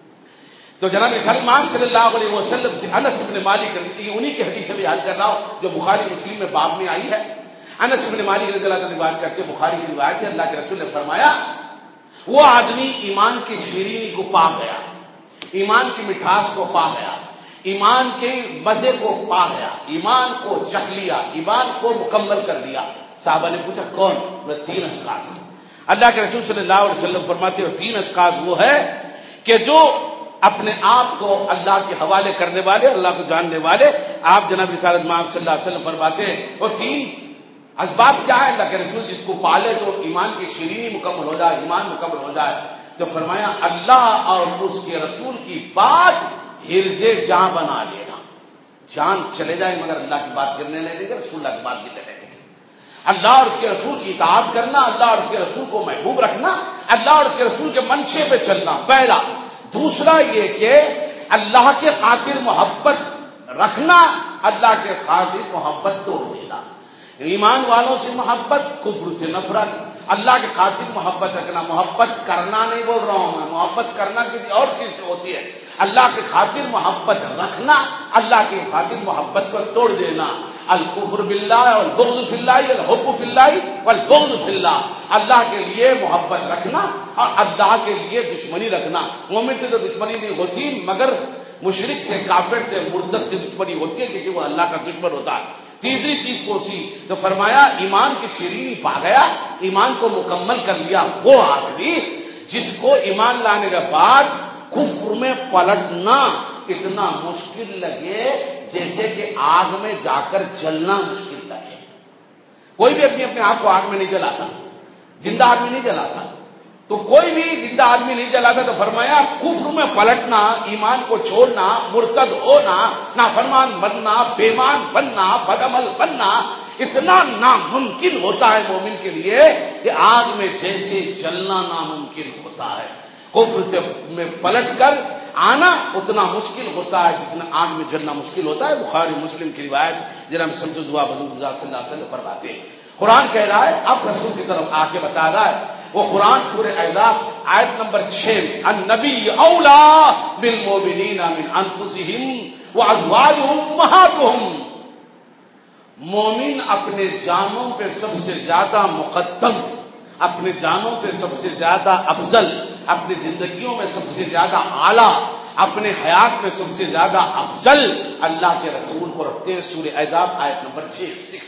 تو جناب سلمان صلی اللہ علیہ وسلم سے انس بن مالک، انہی کی حدیث سے بیان کر رہا ہوں جو بخاری مسلم میں باب میں آئی ہے. انس بن مالک رضی اللہ عنہ روایت کرتے، بخاری کی روایت ہے، اللہ کے رسول نے فرمایا وہ آدمی ایمان کی شیرینی کو پا گیا، ایمان کی مٹھاس کو پا گیا، ایمان کے مزے کو پا گیا، ایمان کو چکھ لیا، ایمان کو مکمل کر لیا. صحابہ نے پوچھا کون؟ وہ 3 اشخاص. اللہ کے رسول صلی اللہ علیہ وسلم فرماتے ہیں 3 اشخاص وہ ہے کہ جو اپنے آپ کو اللہ کے حوالے کرنے والے، اللہ کو جاننے والے. آپ جناب رسالت مآب صلی اللہ علیہ وسلم فرماتے ہیں وہ 3 اسباب کیا ہے اللہ کے رسول جس کو پالے تو ایمان کی شیرینی مکمل ہو جائے، ایمان مکمل ہو جائے. تو فرمایا اللہ اور اس کے رسول کی بات حرز جاں بنا لینا. جان چلے جائے مگر اللہ کی بات کرنے نہیں دے گا، رسول اللہ کی بات بھی کرنے دے گا. اللہ اور اس کے رسول کی اطاعت کرنا، اللہ اور اس کے رسول کو محبوب رکھنا، اللہ اور اس کے رسول کے منشے پہ چلنا پہلا. دوسرا یہ کہ اللہ کے خاطر محبت رکھنا، اللہ کے خاطر محبت توڑ دینا. ایمان والوں سے محبت، کفر سے نفرت. اللہ کے خاطر محبت رکھنا، محبت کرنا نہیں بول رہا ہوں میں، محبت کرنا کسی اور چیز سے ہوتی ہے. اللہ کے خاطر محبت رکھنا، اللہ کے خاطر محبت کو توڑ دینا. الکفر باللہ والبغض فی اللہ، الحب فی اللہ والبغض فی اللہ. اللہ کے لیے محبت رکھنا اور اللہ کے لیے دشمنی رکھنا. مومن سے تو دشمنی نہیں ہوتی مگر مشرک سے، کافر سے، مرتد سے دشمنی ہوتی ہے کیونکہ وہ اللہ کا دشمن ہوتا ہے. تیسری چیز کو سی تو فرمایا ایمان کی شیرینی پا گیا، ایمان کو مکمل کر لیا وہ آدمی جس کو ایمان لانے کے بعد کفر میں پلٹنا اتنا مشکل لگے جیسے کہ آگ میں جا کر جلنا مشکل لگے. کوئی بھی اپنے آپ کو آگ میں نہیں جلاتا، زندہ آدمی نہیں جلاتا. تو کوئی بھی زندہ آدمی نہیں جلاتا. تو فرمایا کفر میں پلٹنا، ایمان کو چھوڑنا، مرتد ہونا، نافرمان بننا، بےمان بننا، بدعمل بننا اتنا ناممکن ہوتا ہے مومن کے لیے کہ آگ میں جیسے جلنا ناممکن ہوتا ہے. کفر میں پلٹ کر آنا اتنا مشکل ہوتا ہے جتنا آگ میں جلنا مشکل ہوتا ہے. بخاری مسلم کی روایت جناب شمس دعا حضور صلی اللہ علیہ وسلم فرماتے ہیں. قرآن کہہ رہا ہے، اب رسول کی طرف آ کے بتا رہا ہے. وہ قرآن سورہ احزاب آیت نمبر 6 النبی اولا بالمؤمنین من انفسہم وازواجہم امہاتہم. مومن اپنے جانوں پہ سب سے زیادہ مقدم، اپنے جانوں پہ سب سے زیادہ افضل، اپنی زندگیوں میں سب سے زیادہ اعلیٰ، اپنے حیات میں سب سے زیادہ افضل اللہ کے رسول کو رکھتے ہیں. سورہ احزاب آیت نمبر 6.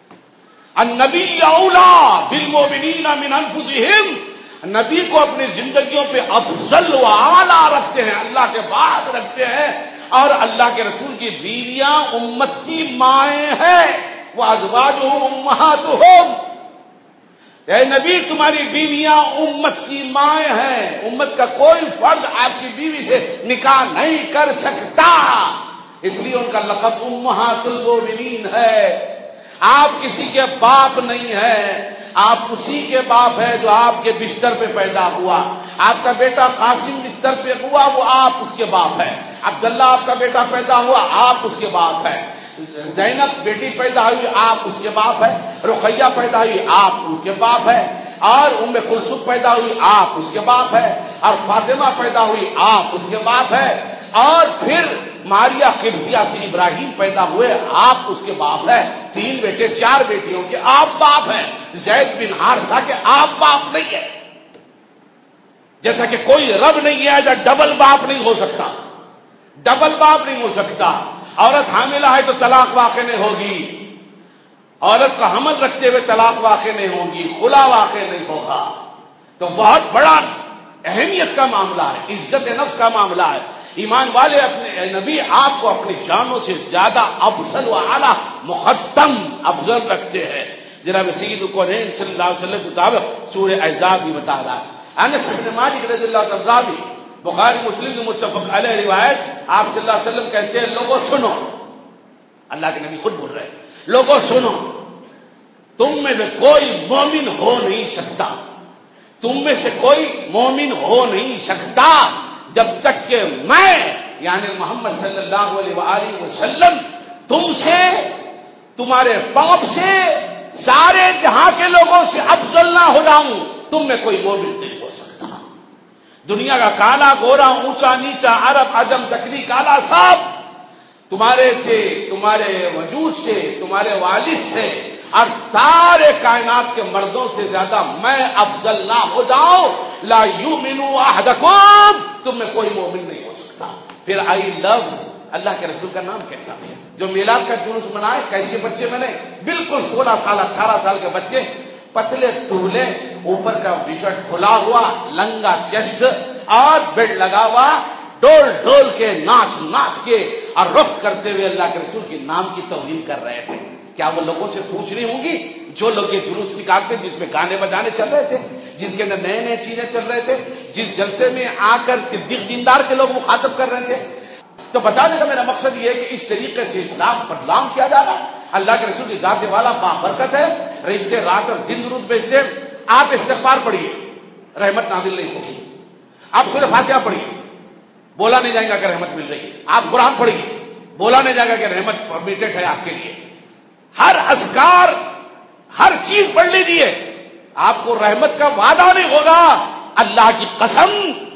النبی اولا بالمؤمنین من انفسہم. نبی کو اپنی زندگیوں پہ افضل و اعلیٰ رکھتے ہیں، اللہ کے بعد رکھتے ہیں. اور اللہ کے رسول کی بیویاں امت کی مائیں ہیں. وازواجہم امہاتہم. اے نبی تمہاری بیویاں امت کی مائیں ہیں. امت کا کوئی فرد آپ کی بیوی سے نکاح نہیں کر سکتا، اس لیے ان کا لقب امہات المؤمنین ہے. آپ کسی کے باپ نہیں ہیں، آپ اسی کے باپ ہیں جو آپ کے بستر پہ پیدا ہوا. آپ کا بیٹا قاسم بستر پہ ہوا، وہ آپ اس کے باپ ہیں. عبداللہ آپ کا بیٹا پیدا ہوا، آپ اس کے باپ ہیں. زینب بیٹی پیدا ہوئی، آپ اس کے باپ ہیں. رقیہ پیدا ہوئی، آپ اس کے باپ ہیں. اور ام کلثوم پیدا ہوئی، آپ اس کے باپ ہیں. اور فاطمہ پیدا ہوئی، آپ اس کے باپ ہیں. اور پھر ماریا قبطیہ سے ابراہیم پیدا ہوئے، آپ اس کے باپ ہیں. 3 بیٹے 4 بیٹیوں کے آپ باپ ہیں. زید بن حارثہ کے آپ باپ نہیں ہے. جیسا کہ کوئی رب نہیں ہے جو ڈبل باپ نہیں ہو سکتا، ڈبل باپ نہیں ہو سکتا. عورت حاملہ ہے تو طلاق واقع نہیں ہوگی، عورت کا حمل رکھتے ہوئے طلاق واقع نہیں ہوگی، خلا واقع نہیں ہوگا. تو بہت بڑا اہمیت کا معاملہ ہے، عزت نفس کا معاملہ ہے. ایمان والے اپنے نبی آپ کو اپنی جانوں سے زیادہ افضل و اعلیٰ مقدم افضل رکھتے ہیں. جناب سید الکونین صلی اللہ علیہ وسلم کے مطابق سورہ احزاب بھی بتا رہا ہے. انس بن مالک رضی اللہ عنہ، بخاری مسلم کی متفق علیہ روایت، آپ صلی اللہ علیہ وسلم کہتے ہیں لوگوں سنو، اللہ کے نبی خود بول رہے ہیں، لوگوں سنو، تم میں سے کوئی مومن ہو نہیں سکتا، تم میں سے کوئی مومن ہو نہیں سکتا جب تک کہ میں یعنی محمد صلی اللہ علیہ وآلہ وسلم تم سے، تمہارے باپ سے، سارے جہاں کے لوگوں سے افضل نہ ہو جاؤں. تم میں کوئی مومن نہیں ہو سکتا. دنیا کا کالا گورا اونچا نیچا عرب عجم دکنی کالا سب تمہارے سے، تمہارے وجود سے، تمہارے والد سے اور سارے کائنات کے مردوں سے زیادہ میں افضل نہ ہو جاؤں. لا یؤمن احدکم، تم میں کوئی مومن نہیں ہو سکتا. پھر آئی لو اللہ کے رسول کا نام کیسا ہے؟ جو میلاد کا جلوس منائے کیسے بچے بنے؟ بالکل 16 سال 18 سال کے بچے، پتلے ٹولے، اوپر کا ٹی شرٹ کھلا ہوا، لنگا چیسٹ اور بیلٹ لگا ہوا، ڈول ڈول کے ناچ ناچ کے اور رخ کرتے ہوئے اللہ کے رسول کے نام کی توہین کر رہے تھے. کیا وہ لوگوں سے پوچھ رہی ہوں گی جو لوگ یہ جلوس نکالتے جس میں گانے بجانے چل رہے تھے، جن کے اندر نئے نئے چیزیں چل رہے تھے، جس جلسے میں آ کر صدیق دیندار کے لوگ مخاطب کر رہے تھے؟ تو بتانے کا میرا مقصد یہ ہے کہ اس طریقے سے اسلام بدنام کیا جا رہا ہے. اللہ کے رسول کی ذات والا بابرکت ہے، رشتے رات اور دن درود بھیجتے. آپ استغفار پڑھیے، رحمت نازل نہیں ہوگی. آپ سورہ فاتحہ پڑھیے، بولا نہیں جائے گا کہ رحمت مل رہی ہے. آپ قرآن پڑھیے، بولا نہیں جائے گا کہ رحمت پرمیٹڈ ہے آپ کے لیے. ہر اذکار، ہر چیز پڑھ لیجیے، آپ کو رحمت کا وعدہ نہیں ہوگا. اللہ کی قسم،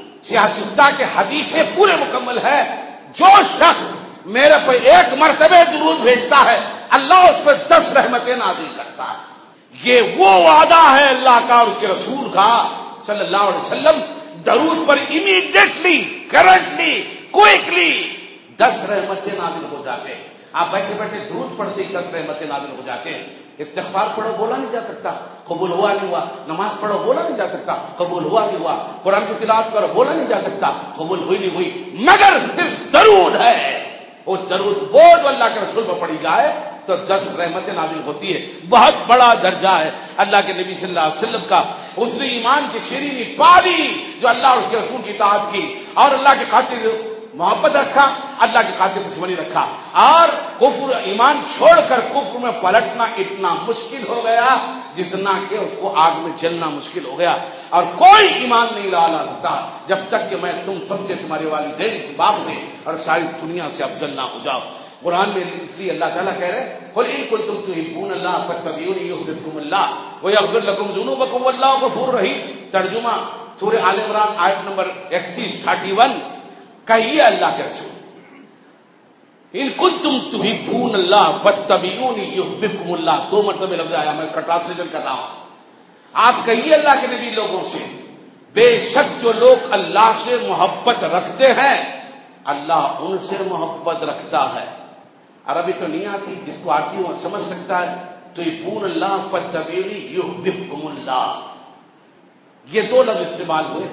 سیاستہ کے حدیثیں پورے مکمل ہے. جو شخص میرے پہ 1 مرتبہ درود بھیجتا ہے اللہ اس پہ 10 رحمتیں نازل کرتا ہے. یہ وہ وعدہ ہے اللہ کا اور اس کے رسول کا صلی اللہ علیہ وسلم. درود پر امیڈیٹلی، کرنٹلی، کوئکلی 10 رحمتیں نازل ہو جاتے ہیں. آپ بیٹھے بیٹھے درود پڑھتے ہی 10 رحمتیں نازل ہو جاتے ہیں. استغفار پڑھو، بولا نہیں جا سکتا قبول ہوا نہیں ہوا. نماز پڑھو، بولا نہیں جا سکتا قبول ہوا نہیں ہوا. قرآن کی تلاوت کرو، بولا نہیں جا سکتا قبول ہوئی نہیں ہوئی. مگر صرف درود ہے، وہ درود وہ جو اللہ کے رسول پر پڑھی جائے تو 10 رحمتیں نازل ہوتی ہے. بہت بڑا درجہ ہے اللہ کے نبی صلی اللہ علیہ وسلم کا. اس نے ایمان کی شیرینی پا لی جو اللہ اور اس کے رسول کی اطاعت کی اور اللہ کی خاطر محبت رکھا، اللہ کی خاطر دشمنی رکھا، اور کفر ایمان چھوڑ کر کفر میں پلٹنا اتنا مشکل ہو گیا جتنا کہ اس کو آگ میں جلنا مشکل ہو گیا۔ اور کوئی ایمان نہیں لا سکتا جب تک کہ میں تم سب سے، تمہارے والدین کے باپ سے اور ساری دنیا سے افضل نہ ہو جاؤ۔ قرآن میں اس لیے اللہ تعالیٰ کہہ رہے ہیں قل ان کنتم تحبون اللہ فاتبعونی یحببکم اللہ ویغفر لکم ذنوبکم واللہ غفور رحیم۔ ترجمہ سورہ آل عمران آیت نمبر 31 کہیے اللہ کے رسول ان کنتم تحبون اللہ فاتبعونی یحببکم اللہ، 2 مرتبہ لفظ آیا، میں اس کا ٹرانسلیشن کر رہا ہوں۔ آپ کہیے اللہ کے نبی لوگوں سے بے شک جو لوگ اللہ سے محبت رکھتے ہیں اللہ ان سے محبت رکھتا ہے۔ عربی تو نہیں آتی، جس کو آتی وہ سمجھ سکتا ہے۔ تو یحبون اللہ فاتبعونی یحببکم اللہ، یہ 2 لفظ استعمال ہوئے۔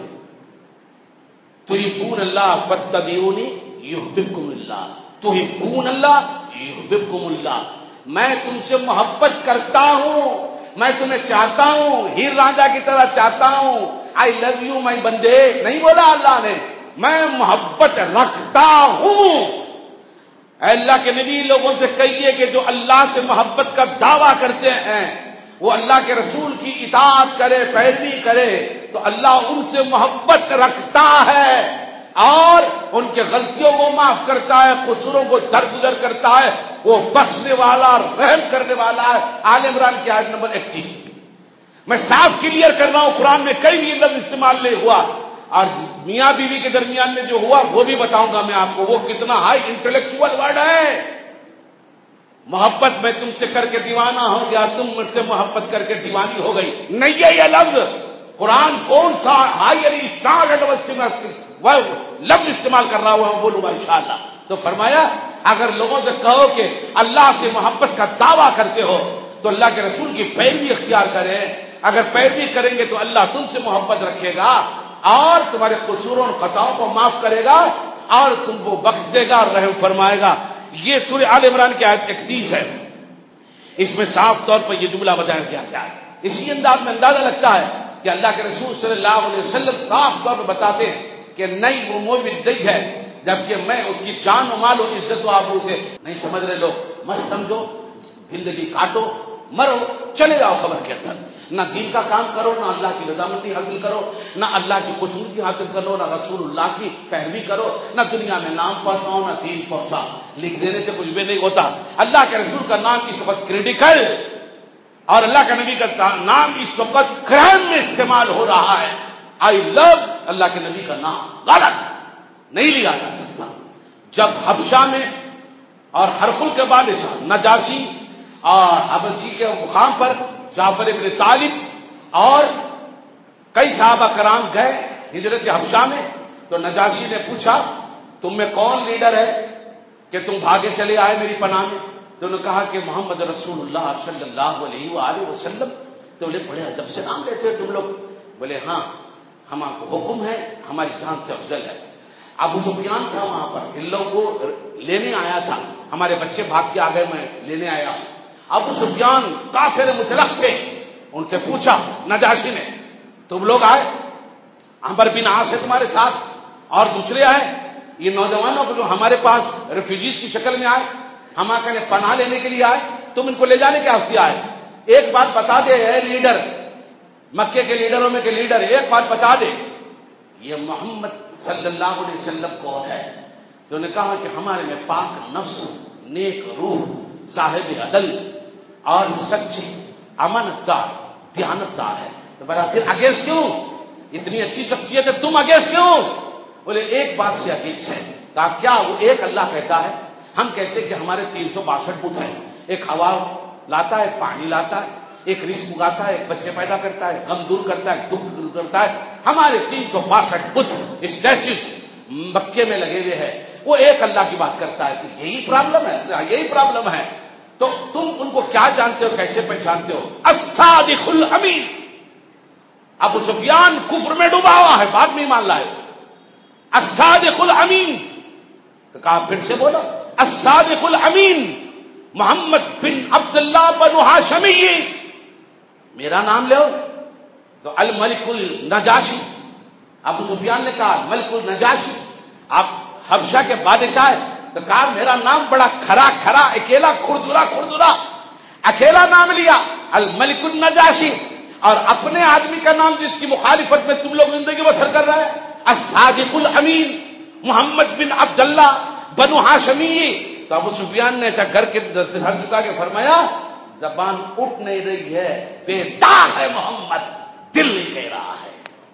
تحبون اللہ فاتبعونی یحببکم اللہ، تحبون اللہ یحببکم اللہ، میں تم سے محبت کرتا ہوں، میں تمہیں چاہتا ہوں، ہیر رانجھا کی طرح چاہتا ہوں، آئی لو یو مائی بندے نہیں بولا اللہ نے، میں محبت رکھتا ہوں۔ اے اللہ کے نبی لوگوں سے کہیے کہ جو اللہ سے محبت کا دعویٰ کرتے ہیں وہ اللہ کے رسول کی اطاعت کرے، پیروی کرے تو اللہ ان سے محبت رکھتا ہے اور ان کے غلطیوں کو معاف کرتا ہے، قصوروں کو درگزر کرتا ہے، وہ بخشنے والا، رحم کرنے والا ہے۔ آل عمران کی آیت نمبر 31۔ میں صاف کلیئر کر رہا ہوں، قرآن میں کئی بھی لفظ استعمال نہیں ہوا، اور میاں بیوی کے درمیان میں جو ہوا وہ بھی بتاؤں گا میں آپ کو، وہ کتنا ہائی انٹلیکچوئل ورڈ ہے۔ محبت میں تم سے کر کے دیوانہ ہو گیا، تم مجھ سے محبت کر کے دیوانی ہو گئی، نہیں ہے یہ لفظ۔ قرآن کون سا ہائر اسٹارڈ لفظ استعمال کر رہا ہوا وہ بولوں گا انشاءاللہ۔ تو فرمایا اگر لوگوں سے کہو کہ اللہ سے محبت کا دعویٰ کرتے ہو تو اللہ کے رسول کی پیروی اختیار کریں، اگر پیروی کریں گے تو اللہ تم سے محبت رکھے گا اور تمہارے قصوروں اور خطاؤں کو معاف کرے گا اور تم کو بخش دے گا اور رحم فرمائے گا۔ یہ سورہ آل عمران کی آیت 31 ہے، اس میں صاف طور پر یہ جملہ بتایا گیا ہے۔ اسی انداز میں اندازہ لگتا ہے کہ اللہ کے رسول صلی اللہ علیہ وسلم صاف طور پر بتاتے ہیں کہ نہیں وہ مومن نہیں ہے جبکہ میں اس کی جان و مال و عزت و آبرو سے نہیں سمجھ رہے لوگ، مت سمجھو، زندگی کاٹو، مرو، چلے جاؤ خبر کے اندر، نہ دین کا کام کرو، نہ اللہ کی رضامندی حاصل کرو، نہ اللہ کی خوشنودی حاصل کرو، نہ رسول اللہ کی پیروی کرو، نہ دنیا میں نام پہنچاؤ، نہ دین پہنچاؤ۔ لکھ دینے سے کچھ بھی نہیں ہوتا۔ اللہ کے رسول کا نام اس وقت کریٹیکل اور اللہ کے نبی کا نام اس وقت کرائم میں استعمال ہو رہا ہے۔ آئی لو اللہ کے نبی کا نام غلط نہیں لیا جا سکتا۔ جب حبشہ میں اور ہرقل کے بادشاہ نجاشی اور حبشی کے مقام پر جعفر ابن طالب اور کئی صحابہ کرام گئے ہجرت حبشہ میں، تو نجاشی نے پوچھا تم میں کون لیڈر ہے کہ تم بھاگے چلے آئے میری پناہ میں؟ تو انہوں نے کہا کہ محمد رسول اللہ صلی اللہ علیہ وآلہ وسلم۔ تو بولے بڑے ادب سے نام لیتے ہو تم لوگ؟ بولے ہاں، ہمارا حکم ہے، ہماری جان سے افضل ہے۔ ابو سفیان تھا وہاں پر، ان لوگوں کو لینے آیا تھا، ہمارے بچے بھاگ کے آ گئے، میں لینے آیا ہوں۔ ابو سفیان کافر مطلق تھے، ان سے پوچھا نجاشی نے تم لوگ آئے، عمر بن عاص ہے تمہارے ساتھ اور دوسرے آئے، یہ نوجوانوں کو جو ہمارے پاس ریفیوجیز کی شکل میں آئے، ہمارے کہنے پناہ لینے کے لیے آئے، تم ان کو لے جانے کے واسطے آئے۔ ایک بات بتا دے اے لیڈر، مکے کے لیڈروں میں کے لیڈر، ایک بات بتا دے یہ محمد صلی اللہ علیہ وسلم کون ہے؟ تو انہوں نے کہا کہ ہمارے میں پاک نفس، نیک روح، صاحب عدل اور سچی امانتدار، دیانتدار ہے۔ تو بڑا پھر اگینسٹ کیوں؟ اتنی اچھی شخصیت ہے، تم اگینسٹ کیوں؟ بولے ایک بات سے اگینسٹ ہے۔ کہا کیا؟ وہ ایک اللہ کہتا ہے، ہم کہتے ہیں کہ ہمارے 362 بت ہیں، ایک ہوا لاتا ہے، پانی لاتا ہے، ایک رزق اگاتا ہے، ایک بچے پیدا کرتا ہے، غم دور کرتا ہے، دکھ دور کرتا ہے۔ ہمارے 362 بت اسٹیچوز مکے میں لگے ہوئے ہیں، وہ ایک اللہ کی بات کرتا ہے۔ تو یہی پرابلم ہے، یہی پرابلم ہے۔ تو تم ان کو کیا جانتے ہو، کیسے پہچانتے ہو؟ الصادق الامین۔ ابو سفیان کفر میں ڈوبا ہوا ہے، بعد میں ایمان لائے۔ الصادق الامین، تو کہا پھر سے بولو، الصادق الامین محمد بن عبداللہ بن ہاشمی، میرا نام لو، تو الملک النجاشی، ابو سفیان نے کہا ملک النجاشی، آپ حبشہ کے بادشاہ ہیں، تو کہا میرا نام بڑا کھرا کھرا، اکیلا کھردرا کھردرا، اکیلا نام لیا الملک النجاشی، اور اپنے آدمی کا نام جس کی مخالفت میں تم لوگ زندگی بسر کر رہے ہیں، الصادق الامین محمد بن عبداللہ بنو ہاشمی۔ تو ابو سفیان نے ایسا گھر کے سر جھکا کے فرمایا زبان اٹھ نہیں رہی ہے، بے داغ ہے محمد، دل نہیں کہہ رہا ہے،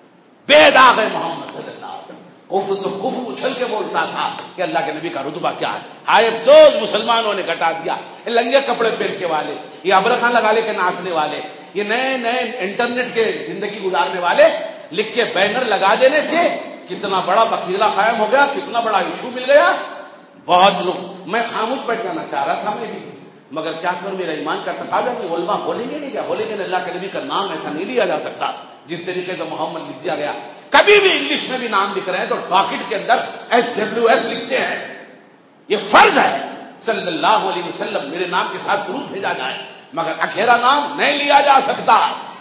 بے داغ ہے محمد صلی اللہ علیہ وسلم۔ کفر تو کفر اچھل کے بولتا تھا کہ اللہ کے نبی کا رتبہ کیا ہے، ہائے افسوس مسلمانوں نے گھٹا دیا، یہ لنگے کپڑے پہن کے والے، یہ ابرخان لگا لے کے ناچنے والے، یہ نئے نئے انٹرنیٹ کے زندگی گزارنے والے لکھ کے بینر لگا دینے سے کتنا بڑا بخیلا قائم ہو گیا، کتنا بڑا ایشو مل گیا۔ بہت لوگ، میں خاموش بیٹھ جانا چاہ رہا تھا میں بھی، مگر کیا کروں، میرا ایمان کا تقاضا کہ علماء بولیں گے نہیں، کیا بولیں گے؟ اللہ کے نبی کا نام ایسا نہیں لیا جا سکتا جس طریقے سے محمد لکھ دیا گیا۔ کبھی بھی انگلش میں بھی نام لکھ رہے ہیں تو ڈاکٹ کے اندر SWS لکھتے ہیں، یہ فرض ہے صلی اللہ علیہ وسلم میرے نام کے ساتھ درود بھیجا جائے، مگر اکیلا نام نہیں لیا جا سکتا۔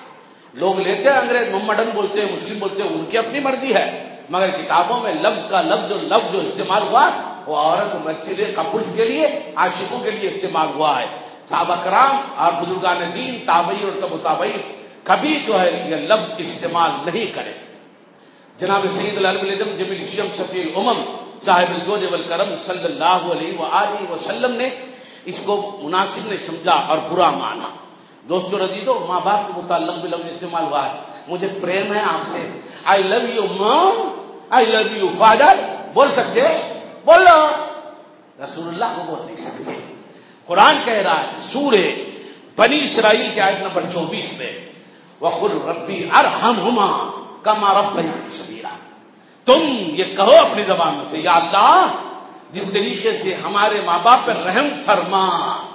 لوگ لیتے ہیں انگریز محمدن بولتے ہیں، مسلم بولتے ہیں، ان کی اپنی مرضی ہے، مگر کتابوں میں لفظ کا لفظ جو استعمال ہوا وہ عورت و بچے کپلس کے لیے، عاشقوں کے لیے استعمال ہوا ہے۔ صحابہ کرام اور بزرگان دین، تابعین اور تبع تابعین کبھی جو ہے یہ لفظ استعمال نہیں کرے۔ جناب سید العلم جمیل الشیخ شفیع الامم صاحب الجود والکرم صلی اللہ علیہ وآلہ وسلم نے اس کو مناسب نہیں سمجھا اور برا مانا۔ دوستو عزیزو، ماں باپ کے متعلق بھی لفظ استعمال ہوا ہے، مجھے پریم ہے آپ سے، آئی لو یو مام، آئی لو یو فادر، بول سکتے؟ بولو، رسول اللہ کو بول نہیں سکتے۔ قرآن کہہ رہا ہے سورہ بنی اسرائیل کی آیت نمبر 24 میں وَقُلْ رَبِّ ارْحَمْهُمَا كَمَا رَبَّيَانِي صَغِيرًا، تم یہ کہو اپنی زبان میں سے، یا اللہ جس طریقے سے ہمارے ماں باپ پر رحم فرما،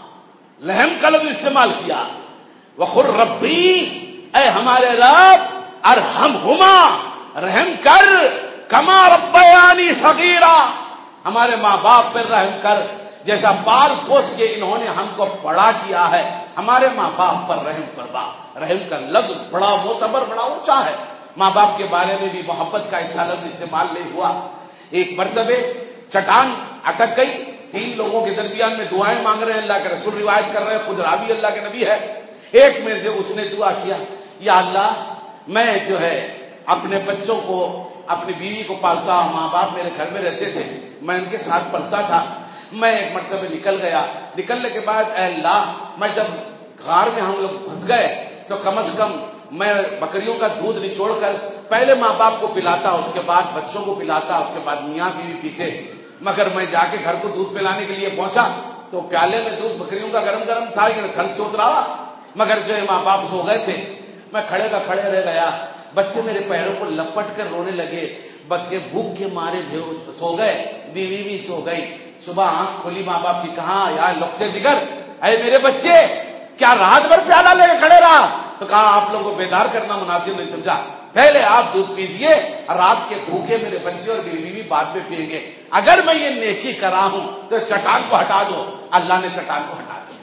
رحم کا لفظ استعمال کیا، وَقُلْ رَبِّ، اے ہمارے رب، ارحمہما، رحم کر، کما ربیانی صغیرا، ہمارے ماں باپ پر رحم کر جیسا پال پوس کے انہوں نے ہم کو بڑا کیا ہے، ہمارے ماں باپ پر رحم فرما۔ رحم کا لفظ بڑا معتبر، بڑا اونچا ہے، ماں باپ کے بارے میں بھی محبت کا ایسا لفظ استعمال نہیں ہوا۔ ایک مرتبہ چٹان اٹک گئی، 3 لوگوں کے درمیان میں دعائیں مانگ رہے ہیں، اللہ کے رسول روایت کر رہے ہیں، خود راوی اللہ کے نبی ہے۔ ایک میں سے اس نے دعا کیا، یا اللہ میں جو ہے اپنے بچوں کو، اپنی بیوی کو پالتا، ماں باپ میرے گھر میں رہتے تھے، میں ان کے ساتھ پڑھتا تھا، میں ایک مرتبہ نکل گیا، نکلنے کے بعد اے اللہ میں جب غار میں ہم لوگ پھنس گئے تو کم از کم میں بکریوں کا دودھ نچوڑ کر پہلے ماں باپ کو پلاتا، اس کے بعد بچوں کو پلاتا، اس کے بعد میاں بیوی پیتے، مگر میں جا کے گھر کو دودھ پلانے کے لیے پہنچا تو پیالے میں دودھ بکریوں کا گرم گرم تھا، لیکن تھن سے اترا، مگر جو ہے ماں باپ سو گئے تھے، میں کھڑے کا کھڑے رہ گیا، بچے میرے پیروں کو لپٹ کر رونے لگے، بچے بھوک کے مارے سو گئے، بیوی بھی سو گئی، صبح آنکھ کھولی ماں باپ کی، کہاں یار لقطے جگر، اے میرے بچے کیا رات بھر پیالہ لے کے کھڑے رہا؟ تو کہا آپ لوگوں کو بیدار کرنا مناسب نہیں سمجھا، پہلے آپ دودھ پیجئے، رات کے بھوکے میرے بچے اور بیوی بھی بعد میں پیئیں گے، اگر میں یہ نیکی کرا ہوں تو چٹان کو ہٹا دو۔ اللہ نے چٹان کو ہٹا دیا،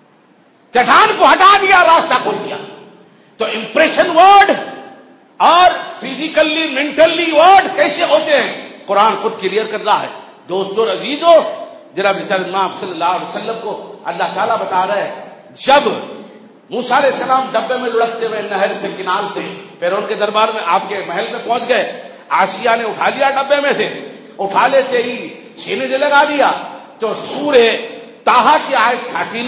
چٹان کو ہٹا دیا، راستہ کھول دیا۔ تو امپریشن ورڈ اور فزیکلی مینٹلی ورڈ کیسے ہوتے ہیں قرآن خود کلیئر کر رہا ہے۔ دوستو عزیزو، جناب امام صلی اللہ علیہ وسلم کو اللہ تعالیٰ بتا رہے ہیں، جب موسیٰ علیہ السلام ڈبے میں لڑکتے ہوئے نہر سے کنار سے فرعون کے دربار میں آپ کے محل میں پہنچ گئے، آسیہ نے اٹھا لیا ڈبے میں سے، اٹھا لیتے ہی سینے سے لگا دیا، تو سورہ طٰہٰ کی آیت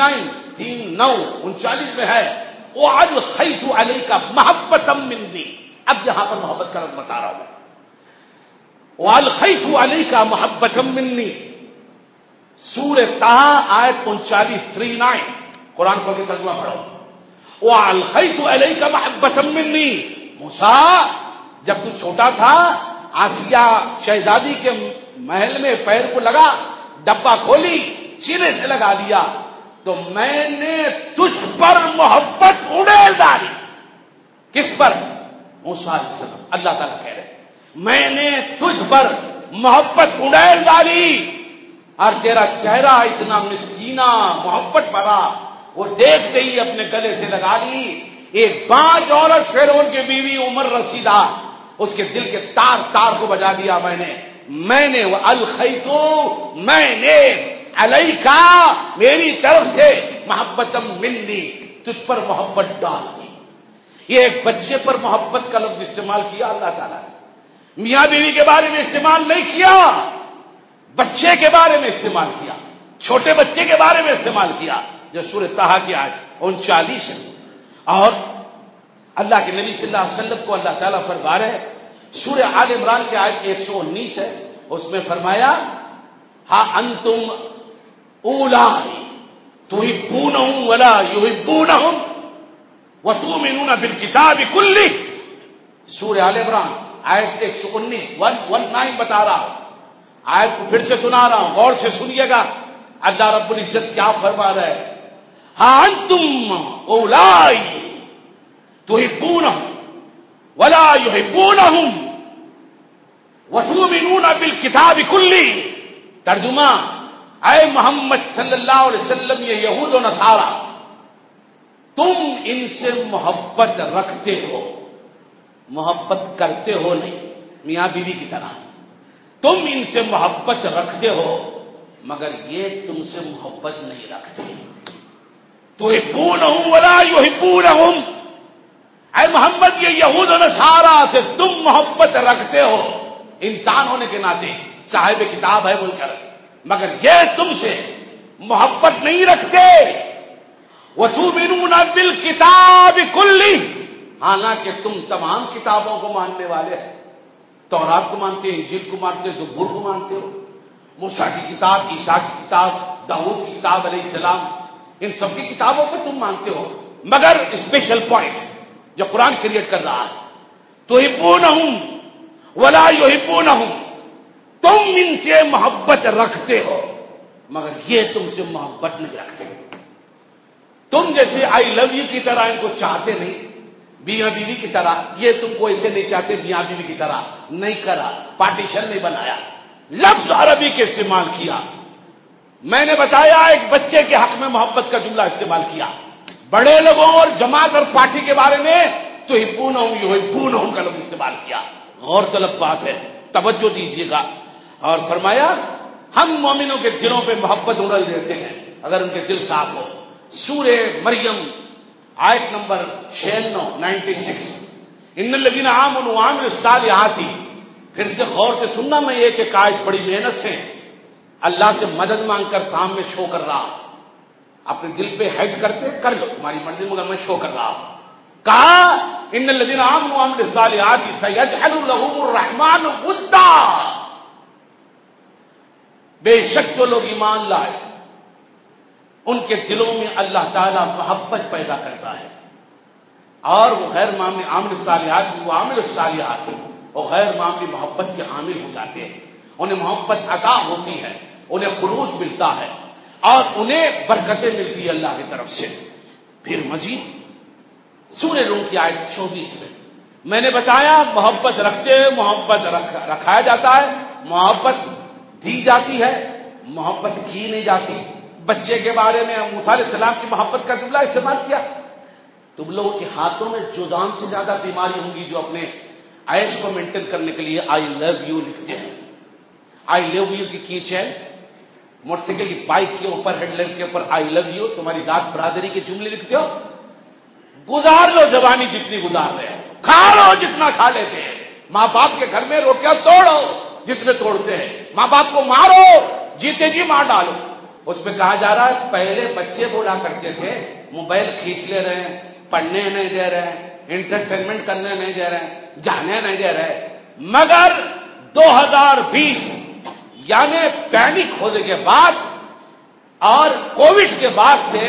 39 میں ہے وَأَلْقَيْتُ عَلَيْكَ مَحَبَّةً مِّنِّي، اب یہاں پر محبت کا لفظ بتا رہا ہوں، وَأَلْقَيْتُ عَلَيْكَ مَحَبَّةً مِّنِّي، سورہ طٰہٰ آیت 39 قرآن کو کے ترجمہ پڑھو، وَأَلْقَيْتُ عَلَيْكَ مَحَبَّةً مِّنِّي، موسیٰ جب تو چھوٹا تھا، آسیہ شہزادی کے محل میں پیر کو لگا، ڈبہ کھولی، سینے سے لگا دیا، تو میں نے تجھ پر محبت اڑیل ڈالی۔ کس پر؟ موسیٰ علیہ السلام، اللہ تعالیٰ کہہ رہے میں نے تجھ پر محبت اڑیل ڈالی، اور تیرا چہرہ اتنا مسکینہ محبت بھرا، وہ دیکھتے ہی اپنے گلے سے لگا لی، ایک باج عورت فرعون کی بیوی عمر رسیدہ، اس کے دل کے تار تار کو بجا دیا میں نے وہ الخیتو، میں نے علیکا، میری طرف سے محبتم منی، تجھ پر محبت ڈال دی۔ یہ ایک بچے پر محبت کا لفظ استعمال کیا اللہ تعالیٰ نے، میاں بیوی کے بارے میں استعمال نہیں کیا، بچے کے بارے میں استعمال کیا، چھوٹے بچے کے بارے میں استعمال کیا، جو سورہ طٰہٰ کی آیت 39 ہے۔ اور اللہ کے نبی صلی اللہ علیہ وسلم کو اللہ تعالیٰ فرما رہے ہیں، سورہ آل عمران کی آیت 119 ہے، اس میں فرمایا ہاں انتم اولائی تحبونہم ولا یحبونہم وتؤمنون بالکتاب کلہ۔ سورہ آل عمران آیت 119 بتا رہا ہوں، آیت کو پھر سے سنا رہا ہوں، غور سے سنیے گا اللہ رب العزت کیا فرما رہے ہیں۔ ہاں انتم اولائی تحبونہم ولا یحبونہم وتؤمنون بالکتاب کلہ۔ ترجمہ، اے محمد صلی اللہ علیہ وسلم، یہ یہود و نصارہ تم ان سے محبت رکھتے ہو، محبت کرتے ہو نہیں، میاں بیوی کی طرح تم ان سے محبت رکھتے ہو مگر یہ تم سے محبت نہیں رکھتے۔ تحبونہم ولا یحبونہم، اے محمد یہ یہود و نصارہ سے تم محبت رکھتے ہو انسان ہونے کے ناطے، صاحب کتاب ہے بول کر، مگر یہ تم سے محبت نہیں رکھتے۔ وَتُؤْمِنُونَ بِالْكِتَابِ كُلِّهِ، حالانکہ تم تمام کتابوں کو ماننے والے ہیں، تورات کو مانتے ہو، انجیل کو مانتے ہو، زبور کو مانتے ہو، موسیٰ کی کتاب، عیسیٰ کی کتاب، داؤد کی کتاب علیہ السلام، ان سب کی کتابوں کو تم مانتے ہو، مگر اسپیشل پوائنٹ جو قرآن کریٹ کر رہا ہے، تحبونہم ولا یحبونہم، تم ان سے محبت رکھتے ہو مگر یہ تم سے محبت نہیں رکھتے۔ تم جیسے آئی لو یو کی طرح ان کو چاہتے نہیں، میاں بیوی کی طرح، یہ تم کو ایسے نہیں چاہتے میاں بیوی کی طرح، نہیں کرا، پارٹیشن نہیں بنایا، لفظ عربی کے استعمال کیا۔ میں نے بتایا ایک بچے کے حق میں محبت کا جملہ استعمال کیا، بڑے لوگوں اور جماعت اور پارٹی کے بارے میں تحبونہم یحبونہم کا لفظ استعمال کیا۔ غور طلب بات ہے، توجہ دیجیے گا۔ اور فرمایا ہم مومنوں کے دلوں پہ محبت اڑل دیتے ہیں اگر ان کے دل صاف ہو۔ سورہ مریم آیت نمبر 96 ان الذین آمنوا وعملوا الصالحات، پھر سے غور سے سننا، میں ایک ایک آیت بڑی محنت سے اللہ سے مدد مانگ کر کام میں شو کر رہا ہوں، اپنے دل پہ ہیڈ کرتے کر لو تمہاری مرضی، مگر میں شو کر رہا ہوں۔ کہا ان الذین آمنوا وعملوا الصالحات سیجعل لهم الرحمن ودا، بے شک جو لوگ ایمان لائے ان کے دلوں میں اللہ تعالیٰ محبت پیدا کرتا ہے، اور وہ غیر معمولی عامل الصالحات، وہ عامل الصالحات وہ غیر معمولی محبت کے حامل ہو جاتے ہیں، انہیں محبت عطا ہوتی ہے، انہیں خلوص ملتا ہے اور انہیں برکتیں ملتی ہیں اللہ کی طرف سے۔ پھر مزید سورہ روم کی آیت 24 میں نے بتایا محبت رکھتے ہوئے محبت رکھایا جاتا ہے، محبت دی جاتی ہے، محبت کی نہیں جاتی۔ بچے کے بارے میں موسیٰ علیہ السلام کی محبت کا جملہ استعمال کیا۔ تم لوگوں کے ہاتھوں میں جذام سے زیادہ بیماری ہوں گی جو اپنے عیش کو مینٹین کرنے کے لیے آئی لو یو لکھتے ہیں۔ آئی لو یو کی چین، موٹر سائیکل کی بائک کے اوپر، ہیڈ لائٹ کے اوپر آئی لو یو، تمہاری ذات برادری کے جملے لکھتے ہو۔ گزار لو جوانی جتنی گزار رہے ہو، کھا لو جتنا کھا لیتے ہیں، ماں باپ کے گھر میں روٹیاں توڑو جتنے توڑتے ہیں، ماں باپ کو مارو جیتے جی مار ڈالو۔ اس میں کہا جا رہا ہے پہلے بچے بولا کرتے تھے موبائل کھینچ لے رہے ہیں، پڑھنے نہیں دے رہے ہیں، انٹرٹینمنٹ کرنے نہیں دے رہے ہیں، جانے نہیں دے رہے، مگر 2020 یعنی پینک ہونے کے بعد اور کووڈ کے بعد سے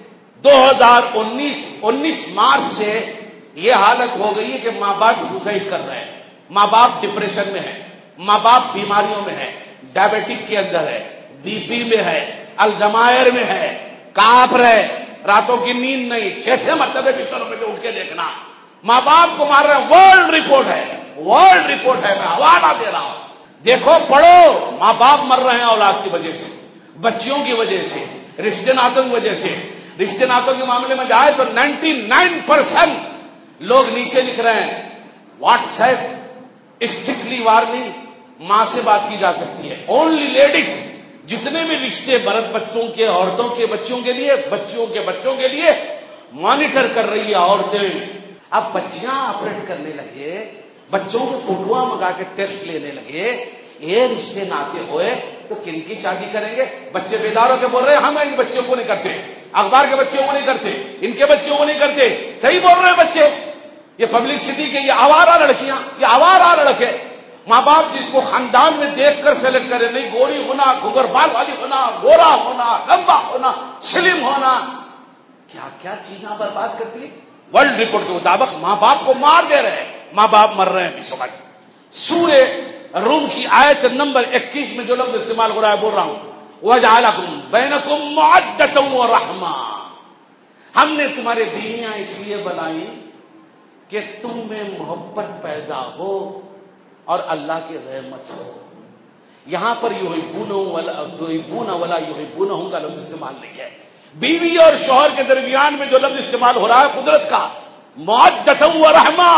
2019 مارچ سے یہ حالت ہو گئی ہے کہ ماں باپ سوسائڈ کر رہے ہیں، ماں باپ ڈپریشن میں ہے، ماں باپ بیماریوں میں ہے، ڈائبٹک کے اندر ہے، بی پی میں ہے، الزمائر میں ہے، کانپ رہے، راتوں کی نیند نہیں، 6 مرتبہ بستروں پہ اٹھ کے دیکھنا، ماں باپ کو مار رہے ہیں۔ ورلڈ رپورٹ ہے، میں حوالہ دے رہا ہوں، دیکھو پڑھو، ماں باپ مر رہے ہیں اولاد کی وجہ سے، بچیوں کی وجہ سے، رشتے ناتوں کی وجہ سے، رشتے ناتوں کے معاملے میں جائے تو 99% لوگ نیچے لکھ رہے ہیں واٹس ایپ اسٹرکٹلی وارننگ، ماں سے بات کی جا سکتی ہے، اونلی لیڈیز، جتنے بھی رشتے برت بچوں کے، عورتوں کے بچوں کے لیے، بچیوں کے بچوں کے لیے مانیٹر کر رہی ہے عورتیں۔ اب بچیاں آپریٹ کرنے لگے، بچوں کو فوٹواں منگا کے ٹیسٹ لینے لگے، یہ رشتے ناتے ہوئے تو کن کی شادی کریں گے؟ بچے بیدار ہو کے بول رہے ہیں ہم ان بچوں کو نہیں کرتے، اخبار کے بچوں کو نہیں کرتے، ان کے بچوں کو نہیں کرتے۔ صحیح بول رہے ہیں بچے، یہ پبلک سٹی کے یہ آوارہ لڑکیاں، یہ آوارہ لڑکے، ماں باپ جس کو خاندان میں دیکھ کر سلیکٹ کرے، نہیں گوری ہونا، گھگر بال والی ہونا، گورا ہونا، لمبا ہونا، سلم ہونا، کیا کیا چیزیں برباد کرتی ہے۔ ورلڈ رپورٹ کے مطابق ماں باپ کو مار دے رہے ہیں، ماں باپ مر رہے ہیں اس وقت۔ سورہ روم کی آیت نمبر 21 میں جو لفظ استعمال ہو رہا ہے بول رہا ہوں، وَجَعَلَكُمْ بَيْنَكُمْ مَوَدَّةً وَرَحْمَةً، ہم نے تمہارے بیویاں اس لیے بنائی کہ تم میں محبت پیدا ہو اور اللہ کی رحمت ہو۔ یہاں پر یحبون ولا یحبونہم کا لفظ استعمال نہیں ہے، بیوی اور شوہر کے درمیان میں جو لفظ استعمال ہو رہا ہے قدرت کا، مودۃ و رحمہ،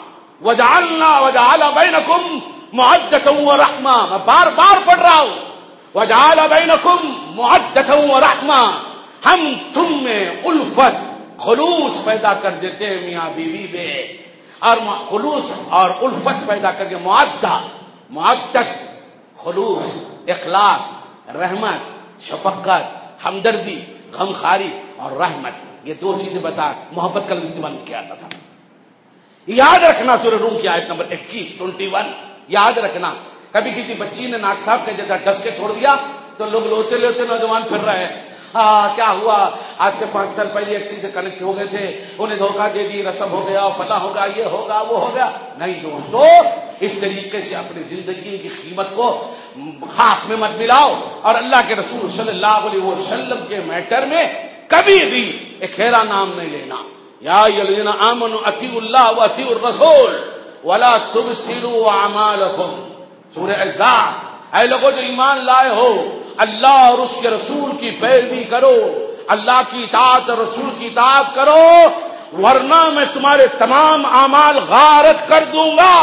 وجعل بینکم مودۃ و رحمہ، میں بار بار پڑھ رہا ہوں، وجعل بینکم مودۃ و رحمہ، ہم تم میں الفت خلوص پیدا کر دیتے ہیں میاں بیوی میں، اور خلوص اور الفت پیدا کر کے معدت خلوص، اخلاص، رحمت، شفقت، ہمدردی، غمخاری اور رحمت، یہ دو چیزیں بتا محبت کا استعمال کیا جاتا تھا۔ یاد رکھنا سورہ روم کی آیت نمبر 21 یاد رکھنا۔ کبھی کسی بچی نے ناک صاحب کا جیسا ڈس کے چھوڑ دیا تو لوگ لوتے لوتے نوجوان پھر رہے ہیں، کیا ہوا، آج سے 5 سال پہلے ایک سے کنیکٹ ہو گئے تھے، انہیں دھوکہ دے دی، رسم ہو گیا، فلاں ہوگا، یہ ہوگا، وہ ہو گیا۔ نہیں دوستو، اس طریقے سے اپنی زندگی کی قیمت کو خاص میں مت ملاؤ، اور اللہ کے رسول صلی اللہ علیہ وسلم کے میٹر میں کبھی بھی اکھیرا نام نہیں لینا۔ یا ایھا الذین آمنوا اطیعوا اللہ واطیعوا الرسول ولا تبطلوا اعمالکم، سورہ احزاب، اے لوگوں جو ایمان لائے ہو، اللہ اور اس کے رسول کی پیروی کرو، اللہ کی اطاعت اور رسول کی اطاعت کرو، ورنہ میں تمہارے تمام اعمال غارت کر دوں گا۔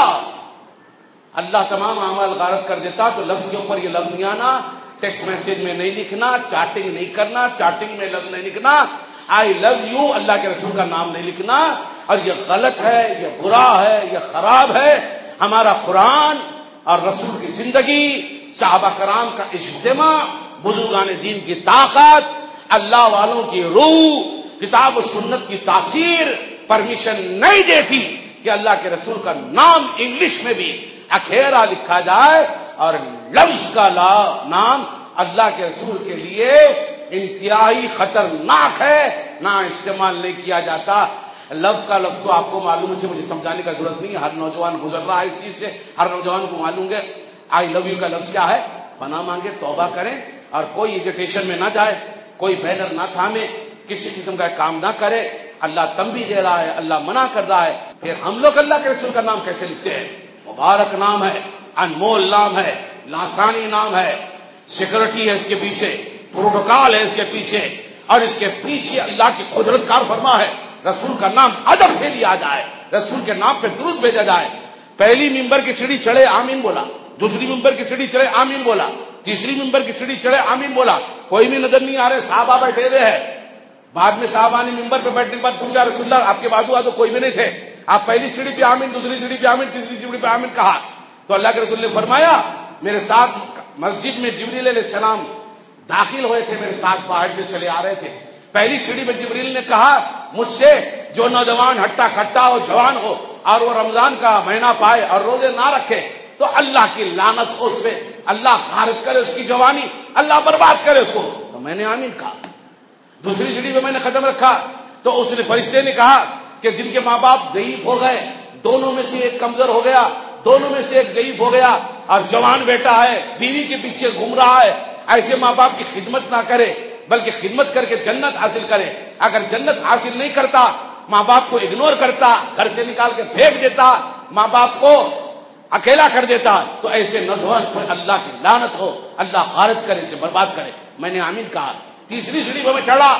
اللہ تمام اعمال غارت کر دیتا تو لفظ کے اوپر یہ لفظ نہیں آنا، ٹیکسٹ میسج میں نہیں لکھنا، چیٹنگ نہیں کرنا، چیٹنگ میں لفظ نہیں لکھنا، آئی لو یو اللہ کے رسول کا نام نہیں لکھنا، اور یہ غلط ہے، یہ برا ہے، یہ خراب ہے۔ ہمارا قرآن اور رسول کی زندگی، صحابہ کرام کا اجتماع، بزرگان دین کی طاقت، اللہ والوں کی روح، کتاب و سنت کی تاثیر پرمیشن نہیں دیتی کہ اللہ کے رسول کا نام انگلش میں بھی اکھیرا لکھا جائے، اور لفظ کا نام اللہ کے رسول کے لیے انتہائی خطرناک ہے، نہ استعمال نہیں کیا جاتا۔ لفظ کا لفظ تو آپ کو معلوم ہے، مجھے سمجھانے کا ضرورت نہیں ہے، ہر نوجوان گزر رہا ہے اس چیز سے، ہر نوجوان کو معلوم ہے آئی لو یو کا لفظ کیا ہے۔ پناہ مانگے، توبہ کریں، اور کوئی ایجوٹیشن میں نہ جائے، کوئی بینر نہ تھامے، کسی قسم کا کام نہ کرے۔ اللہ تنبیہ دے رہا ہے، اللہ منع کر رہا ہے، پھر ہم لوگ اللہ کے رسول کا نام کیسے لکھتے ہیں؟ مبارک نام ہے، انمول نام ہے، لاسانی نام ہے، سیکورٹی ہے اس کے پیچھے، پروٹوکال ہے اس کے پیچھے، اور اس کے پیچھے اللہ کی قدرت کار فرما ہے۔ رسول کا نام ادب سے لیا جائے، رسول کے نام پہ درود بھیجا جائے۔ پہلی ممبر کی سیڑھی چڑھے آمین بولا، دوسری ممبر کی سیڑھی چڑھے آمین بولا، تیسری ممبر کی سیڑھی چڑھے آمین بولا، کوئی بھی نظر نہیں آ رہے، صحابہ بیٹھے ہوئے ہیں۔ بعد میں صحابہ نے ممبر پہ بیٹھنے کے بعد پوچھا رسول اللہ آپ کے بازو آدو کوئی بھی نہیں تھے، آپ پہلی سیڑھی پہ آمین، دوسری سیڑھی پہ آمین، تیسری سیڑھی پہ آمین کہا، تو اللہ کے رسول نے فرمایا میرے ساتھ مسجد میں جبریل علیہ السلام داخل ہوئے تھے، میرے ساتھ باہر سے چلے آ رہے تھے، پہلی سیڑھی میں جبریل نے کہا مجھ سے جو نوجوان ہٹا کھٹا ہو، جوان ہو، اور وہ رمضان کا مہینہ پائے اور روزے نہ رکھے تو اللہ کی لعنت ہو اس پہ، اللہ خارج کرے اس کی جوانی، اللہ برباد کرے اس کو، تو میں نے آمین کہا۔ دوسری سیڑھی پہ میں نے قدم رکھا تو اس نے فرشتے نے کہا کہ جن کے ماں باپ ضعیف ہو گئے، دونوں میں سے ایک کمزور ہو گیا، دونوں میں سے ایک ضعیف ہو گیا، اور جوان بیٹا ہے، بیوی کے پیچھے گھوم رہا ہے، ایسے ماں باپ کی خدمت نہ کرے بلکہ خدمت کر کے جنت حاصل کرے۔ اگر جنت حاصل نہیں کرتا، ماں باپ کو اگنور کرتا، گھر سے نکال کے پھینک دیتا، ماں باپ کو اکیلا کر دیتا، تو ایسے نوجوان پر اللہ کی لعنت ہو، اللہ خارج کرے، اسے برباد کرے۔ میں نے آمین کہا۔ تیسری سیڑھی پہ میں چڑھا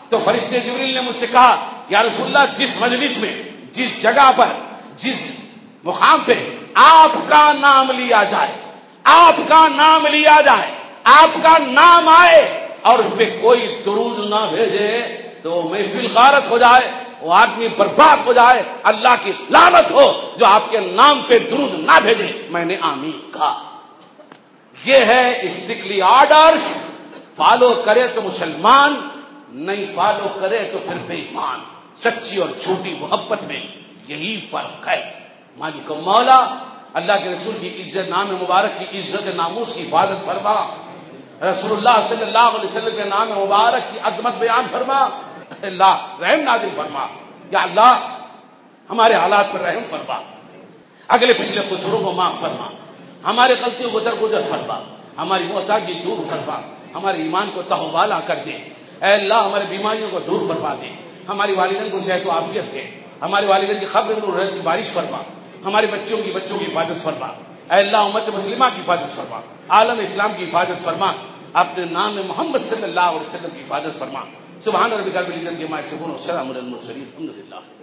تو فرشتے جبریل نے مجھ سے کہا یا رسول اللہ جس مجلس میں جس جگہ پر جس مقام پہ آپ کا نام لیا جائے آپ کا نام لیا جائے آپ کا نام آئے اور اس پہ کوئی درود نہ بھیجے تو محفل غارت ہو جائے وہ آدمی برباد ہو جائے اللہ کی لعنت ہو جو آپ کے نام پہ درود نہ بھیجے میں نے آمین کہا یہ ہے اسٹرکٹلی آرڈرز فالو کرے تو مسلمان نہیں فالو کرے تو پھر بے ایمان سچی اور جھوٹی محبت میں یہی فرق ہے مالک و مولا اللہ کے رسول کی عزت نام مبارک کی عزت ناموس کی حفاظت فرما رسول اللہ صلی اللہ علیہ وسلم کے نام مبارک کی عظمت بیان فرما اللہ رحم نازل فرما یا اللہ ہمارے حالات پر رحم فرما اگلے پچھلے قصوروں کو معاف فرما ہمارے غلطیوں کو درگزر فرما ہماری محتاجی دور فرما ہمارے ایمان کو تہوالہ کر دے اے اللہ ہمارے بیماریوں کو دور فرما دے ہماری والدین کو صحت و عافیت دے ہمارے والدین کی خبر کی بارش فرما ہمارے بچوں کی حفاظت فرما اے اللہ امت مسلمہ کی حفاظت فرما عالم اسلام کی حفاظت فرما اپنے نام محمد صلی اللہ علیہ وسلم کی حفاظت فرما سبحان ربک رب العزت عما یصفون والسلام علی المرسلین الحمد للہ